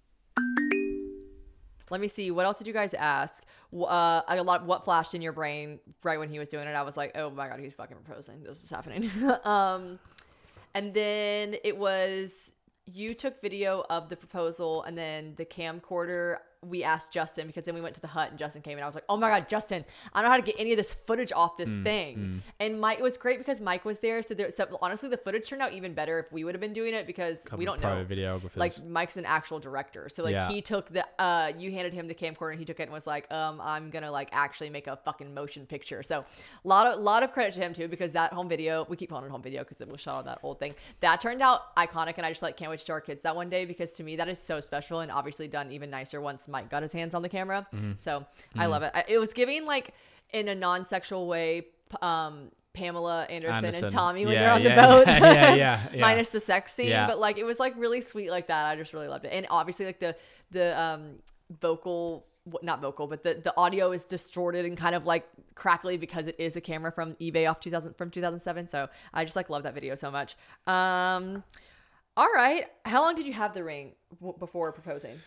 Let me see. What else did you guys ask? Uh, a lot. What flashed in your brain right when he was doing it? I was like, oh my God, he's fucking proposing. This is happening. um, and then it was, you took video of the proposal, and then the camcorder we asked Justin, because then we went to the hut and Justin came and I was like, oh my God, Justin, I don't know how to get any of this footage off this Mm, thing. mm. And Mike, it was great because Mike was there. So, there, so honestly, the footage turned out even better if we would have been doing it, because Couple we don't of pro know. videographers. Like Mike's an actual director. So like Yeah. he took the, uh, you handed him the camcorder and he took it and was like, um, I'm going to like actually make a fucking motion picture. So a lot of, lot of credit to him too, because that home video, we keep calling it home video because it was shot on that old thing, that turned out iconic. And I just like can't wait to show our kids that one day, because to me that is so special, and obviously done even nicer once Mike got his hands on the camera. Mm-hmm. So I love it. I, it was giving like in a non-sexual way, um, Pamela Anderson, Anderson. and Tommy when Yeah, they're on yeah, the boat. yeah, yeah, yeah, yeah. Minus the sex scene, Yeah. but like it was like really sweet like that. I just really loved it. And obviously like the the um vocal w- not vocal, but the the audio is distorted and kind of like crackly because it is a camera from eBay off two thousand from two thousand seven. So I just like love that video so much. Um all right, how long did you have the ring w- before proposing?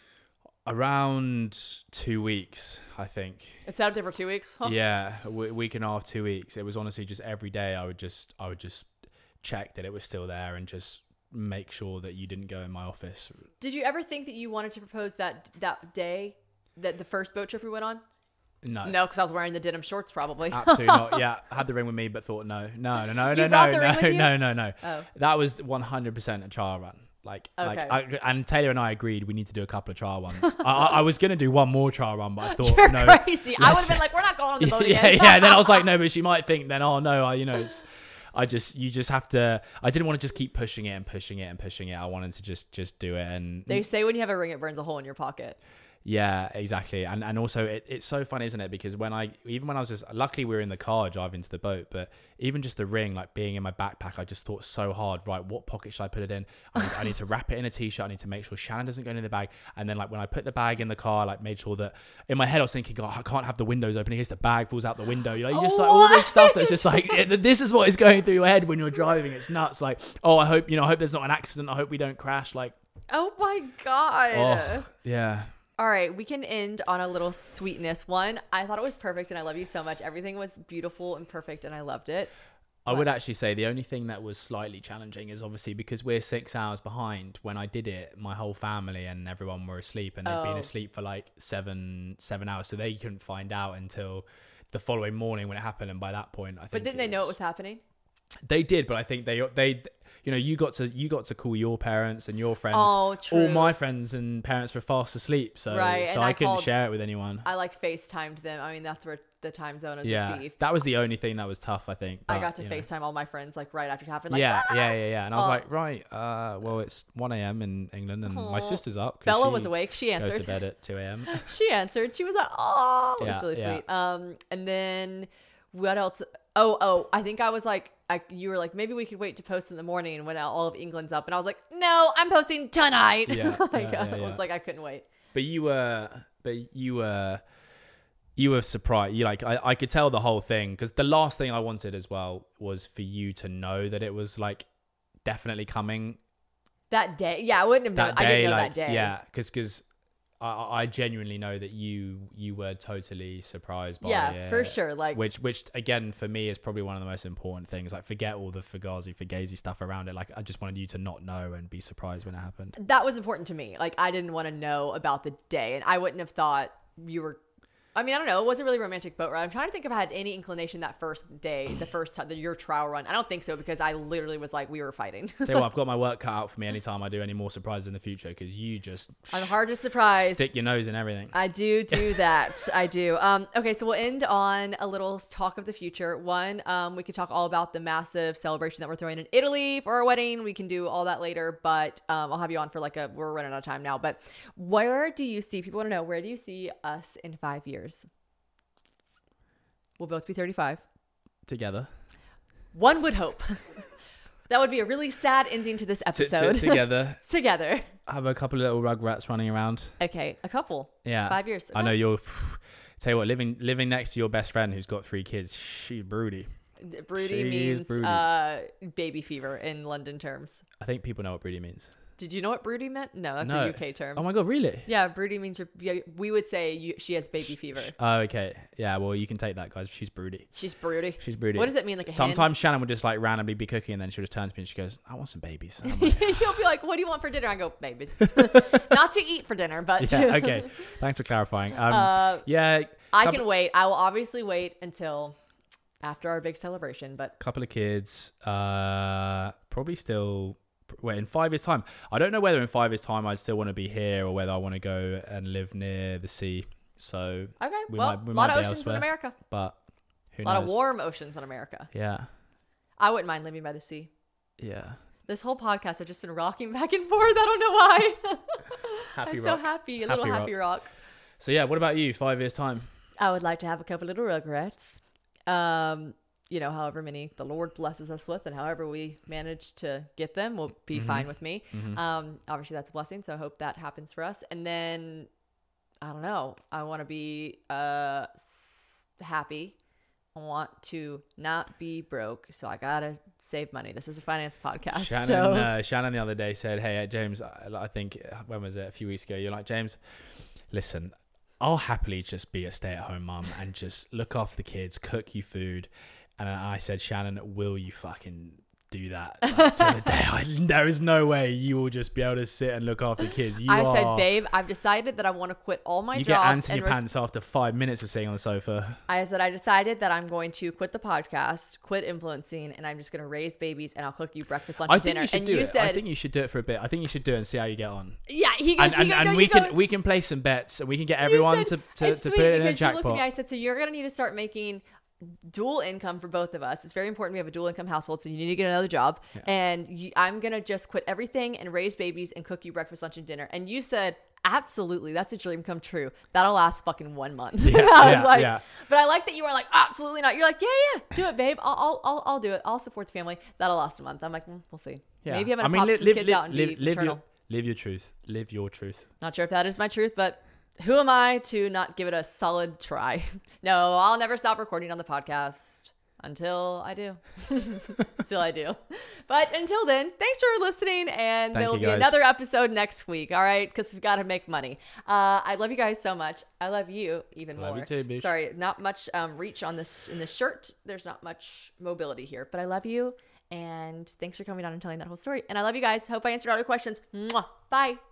Around two weeks, I think. It sat up there for two weeks. Huh? Yeah, a w- week and a half, two weeks. It was honestly just every day. I would just, I would just check that it was still there and just make sure that you didn't go in my office. Did you ever think that you wanted to propose that that day, that the first boat trip we went on? No, No, because I was wearing the denim shorts probably. absolutely not. Yeah, had the ring with me, but thought no, no, no, no, You no, brought no, the ring no, with you? no, no, no. Oh. That was one hundred percent a trial run. Like, Okay. like, I, and Taylor and I agreed we need to do a couple of trial runs. I, I, I was gonna do one more trial run, but I thought You're no. crazy. I would have been like, we're not going on the boat yeah, again. yeah. Then I was like, no, but she might think then, oh no, I, you know, it's. I just, you just have to. I didn't want to just keep pushing it and pushing it and pushing it. I wanted to just, just do it. And They say when you have a ring, it burns a hole in your pocket. yeah, exactly. And and also it, it's so fun, isn't it? Because when I, even when I was just, luckily we were in the car driving to the boat, but even just the ring, like being in my backpack, I just thought so hard, right, what pocket should I put it in? I need, I need to wrap it in a t-shirt. I need to make sure Shannon doesn't go in the bag. And then like when I put the bag in the car, like made sure that, in my head I was thinking, God, I can't have the windows open in case the bag falls out the window. You know, you just like all this stuff that's just like, it, this is what is going through your head when you're driving. It's nuts. Like, oh, I hope, you know, I hope there's not an accident. I hope we don't crash. Like, Oh my God. oh, yeah. All right, we can end on a little sweetness. One, I thought it was perfect and I love you so much. Everything was beautiful and perfect and I loved it. I would actually say the only thing that was slightly challenging is obviously because we're six hours behind. When I did it, my whole family and everyone were asleep, and they'd been Oh. asleep for like seven seven hours, so they couldn't find out until the following morning when it happened. And by that point, I think. But didn't they know it was happening? They did, but I think they they you know you got to you got to call your parents and your friends. Oh, true. All my friends and parents were fast asleep, so Right, so and I, I couldn't called- share it with anyone. I like FaceTimed them. I mean, that's where the time zone is yeah, with beef. that was the only thing that was tough, I think. I but, got to you know. FaceTime all my friends like right after it happened. Like, yeah, "Ah!" yeah, yeah, yeah. And I was Oh. like, right, uh, well, it's one a.m. in England, and my Aw. sister's up. 'cause Bella she was awake. She Goes to answered. bed at two a.m. She answered. She was like, oh, it was Yeah, really yeah. sweet. Um, and then what else? Oh, oh, I think I was like, I, you were like, maybe we could wait to post in the morning when all of England's up. And I was like, no, I'm posting tonight. Yeah, like, yeah, I yeah, yeah. was like, I couldn't wait. But you were, but you were, you were surprised. You like, I, I could tell the whole thing, because the last thing I wanted as well was for you to know that it was like definitely coming That day. Yeah, I wouldn't have known. that day. I didn't know like, that day. yeah, because because. I, I genuinely know that you you were totally surprised by Yeah, it. for sure. Like, which which again for me is probably one of the most important things. Like, forget all the Fugazi Fugazi stuff around it. Like, I just wanted you to not know and be surprised when it happened. that was important to me. Like, I didn't want to know about the day, and I wouldn't have thought you were. I mean, I don't know. It wasn't really a romantic boat ride. I'm trying to think if I had any inclination that first day, the first time, the, your trial run. I don't think so, because I literally was like, we were fighting. So well, I've got my work cut out for me anytime I do any more surprises in the future, because you just I'm hard to surprise. stick your nose in everything. I do do that. I do. Um, okay, so we'll end on a little talk of the future. One, um, we could talk all about the massive celebration that we're throwing in Italy for our wedding. We can do all that later, but um, I'll have you on for like a, we're running out of time now. But where do you see, people want to know, where do you see us in five years? We'll both be thirty-five. Together. One would hope. That would be a really sad ending to this T- t- episode. together. Together. Have a couple of little rugrats running around. Okay, a couple. Yeah. Five years. I know you're. Tell you what, living living next to your best friend who's got three kids, she's broody. Broody She is means broody. Uh, baby fever in London terms. I think people know what broody means. Did you know what broody meant? No, that's No. a U K term. Oh my god, really? Yeah, broody means you're, yeah, we would say you, she has baby fever. Oh, okay. Yeah, well, you can take that, guys. She's broody. She's broody. She's broody. What does it mean? Like a Sometimes Shannon would just like randomly be cooking, and then she'll just turn to me and she goes, "I want some babies." And I'm like, hen? You'll be like, what do you want for dinner? I go, babies. Not to eat for dinner, but yeah, okay. Thanks for clarifying. Um, Uh, yeah, I couple, can wait. I will obviously wait until after our big celebration, but couple of kids. Uh, probably still. Wait, in five years' time, I don't know whether in five years' time I'd still want to be here or whether I want to go and live near the sea. So okay. we Well, might, we a lot might of be oceans elsewhere, in America. but who A lot knows? of warm oceans in America. Yeah, I wouldn't mind living by the sea. yeah. This whole podcast, I've just been rocking back and forth. I don't know why. Happy I'm rock. so happy. A Happy little rock. happy rock. So yeah, what about you? Five years' time. I would like to have a couple little regrets. Um, you know, however many the Lord blesses us with and however we manage to get them will be Mm-hmm. fine with me. Um, obviously that's a blessing. So I hope that happens for us. And then, I don't know, I want to be uh, s- happy. I want to not be broke. So I got to save money. This is a finance podcast. Shannon, so uh, Shannon the other day said, "Hey, uh, James, I, I think uh, when was it? A few weeks ago. You're like, James, listen, I'll happily just be a stay-at-home mum and just look after the kids, cook you food." And I said, Shannon, will you fucking do that? Like, to the day, I, there is no way you will just be able to sit and look after kids. You I are, said, babe, I've decided that I want to quit all my you get jobs. ants in and your res- pants after five minutes of sitting on the sofa. I said, I decided that I'm going to quit the podcast, quit influencing, and I'm just going to raise babies and I'll cook you breakfast, lunch, I and think dinner. you should and do you it. said, I think you should do it for a bit. I think you should do it and see how you get on. yeah, he goes, And, and, you go, and no, we you can go. we can play some bets and we can get You everyone said- to, to, it's to sweet put it in a because you looked at me, jackpot. I said, so you're going to need to start making dual income for both of us. It's very important we have a dual income household, so you need to get another job. Yeah. And you, I'm going to just quit everything and raise babies and cook you breakfast, lunch, and dinner. And you said, absolutely, that's a dream come true. That'll last fucking one month. Yeah, I was yeah, like, yeah. but I like that you were like, absolutely not. You're like, yeah, yeah, do it, babe. I'll, I'll, I'll, I'll do it. I'll support the family. That'll last a month. I'm like, mm, we'll see. Yeah. Maybe I'm going I to mean, pop li- some live, kids live, out and live, be live maternal. your, live your truth. Live your truth. Not sure if that is my truth, but who am I to not give it a solid try? No, I'll never stop recording on the podcast until I do. Until I do. But until then, thanks for listening. And Thank there will you, be guys. another episode next week. All right. Because we've got to make money. Uh, I love you guys so much. I love you even Love more. you too, bitch. Sorry, not much um, reach on this in this shirt. There's not much mobility here. But I love you. And thanks for coming on and telling that whole story. And I love you guys. Hope I answered all your questions. Mwah. Bye.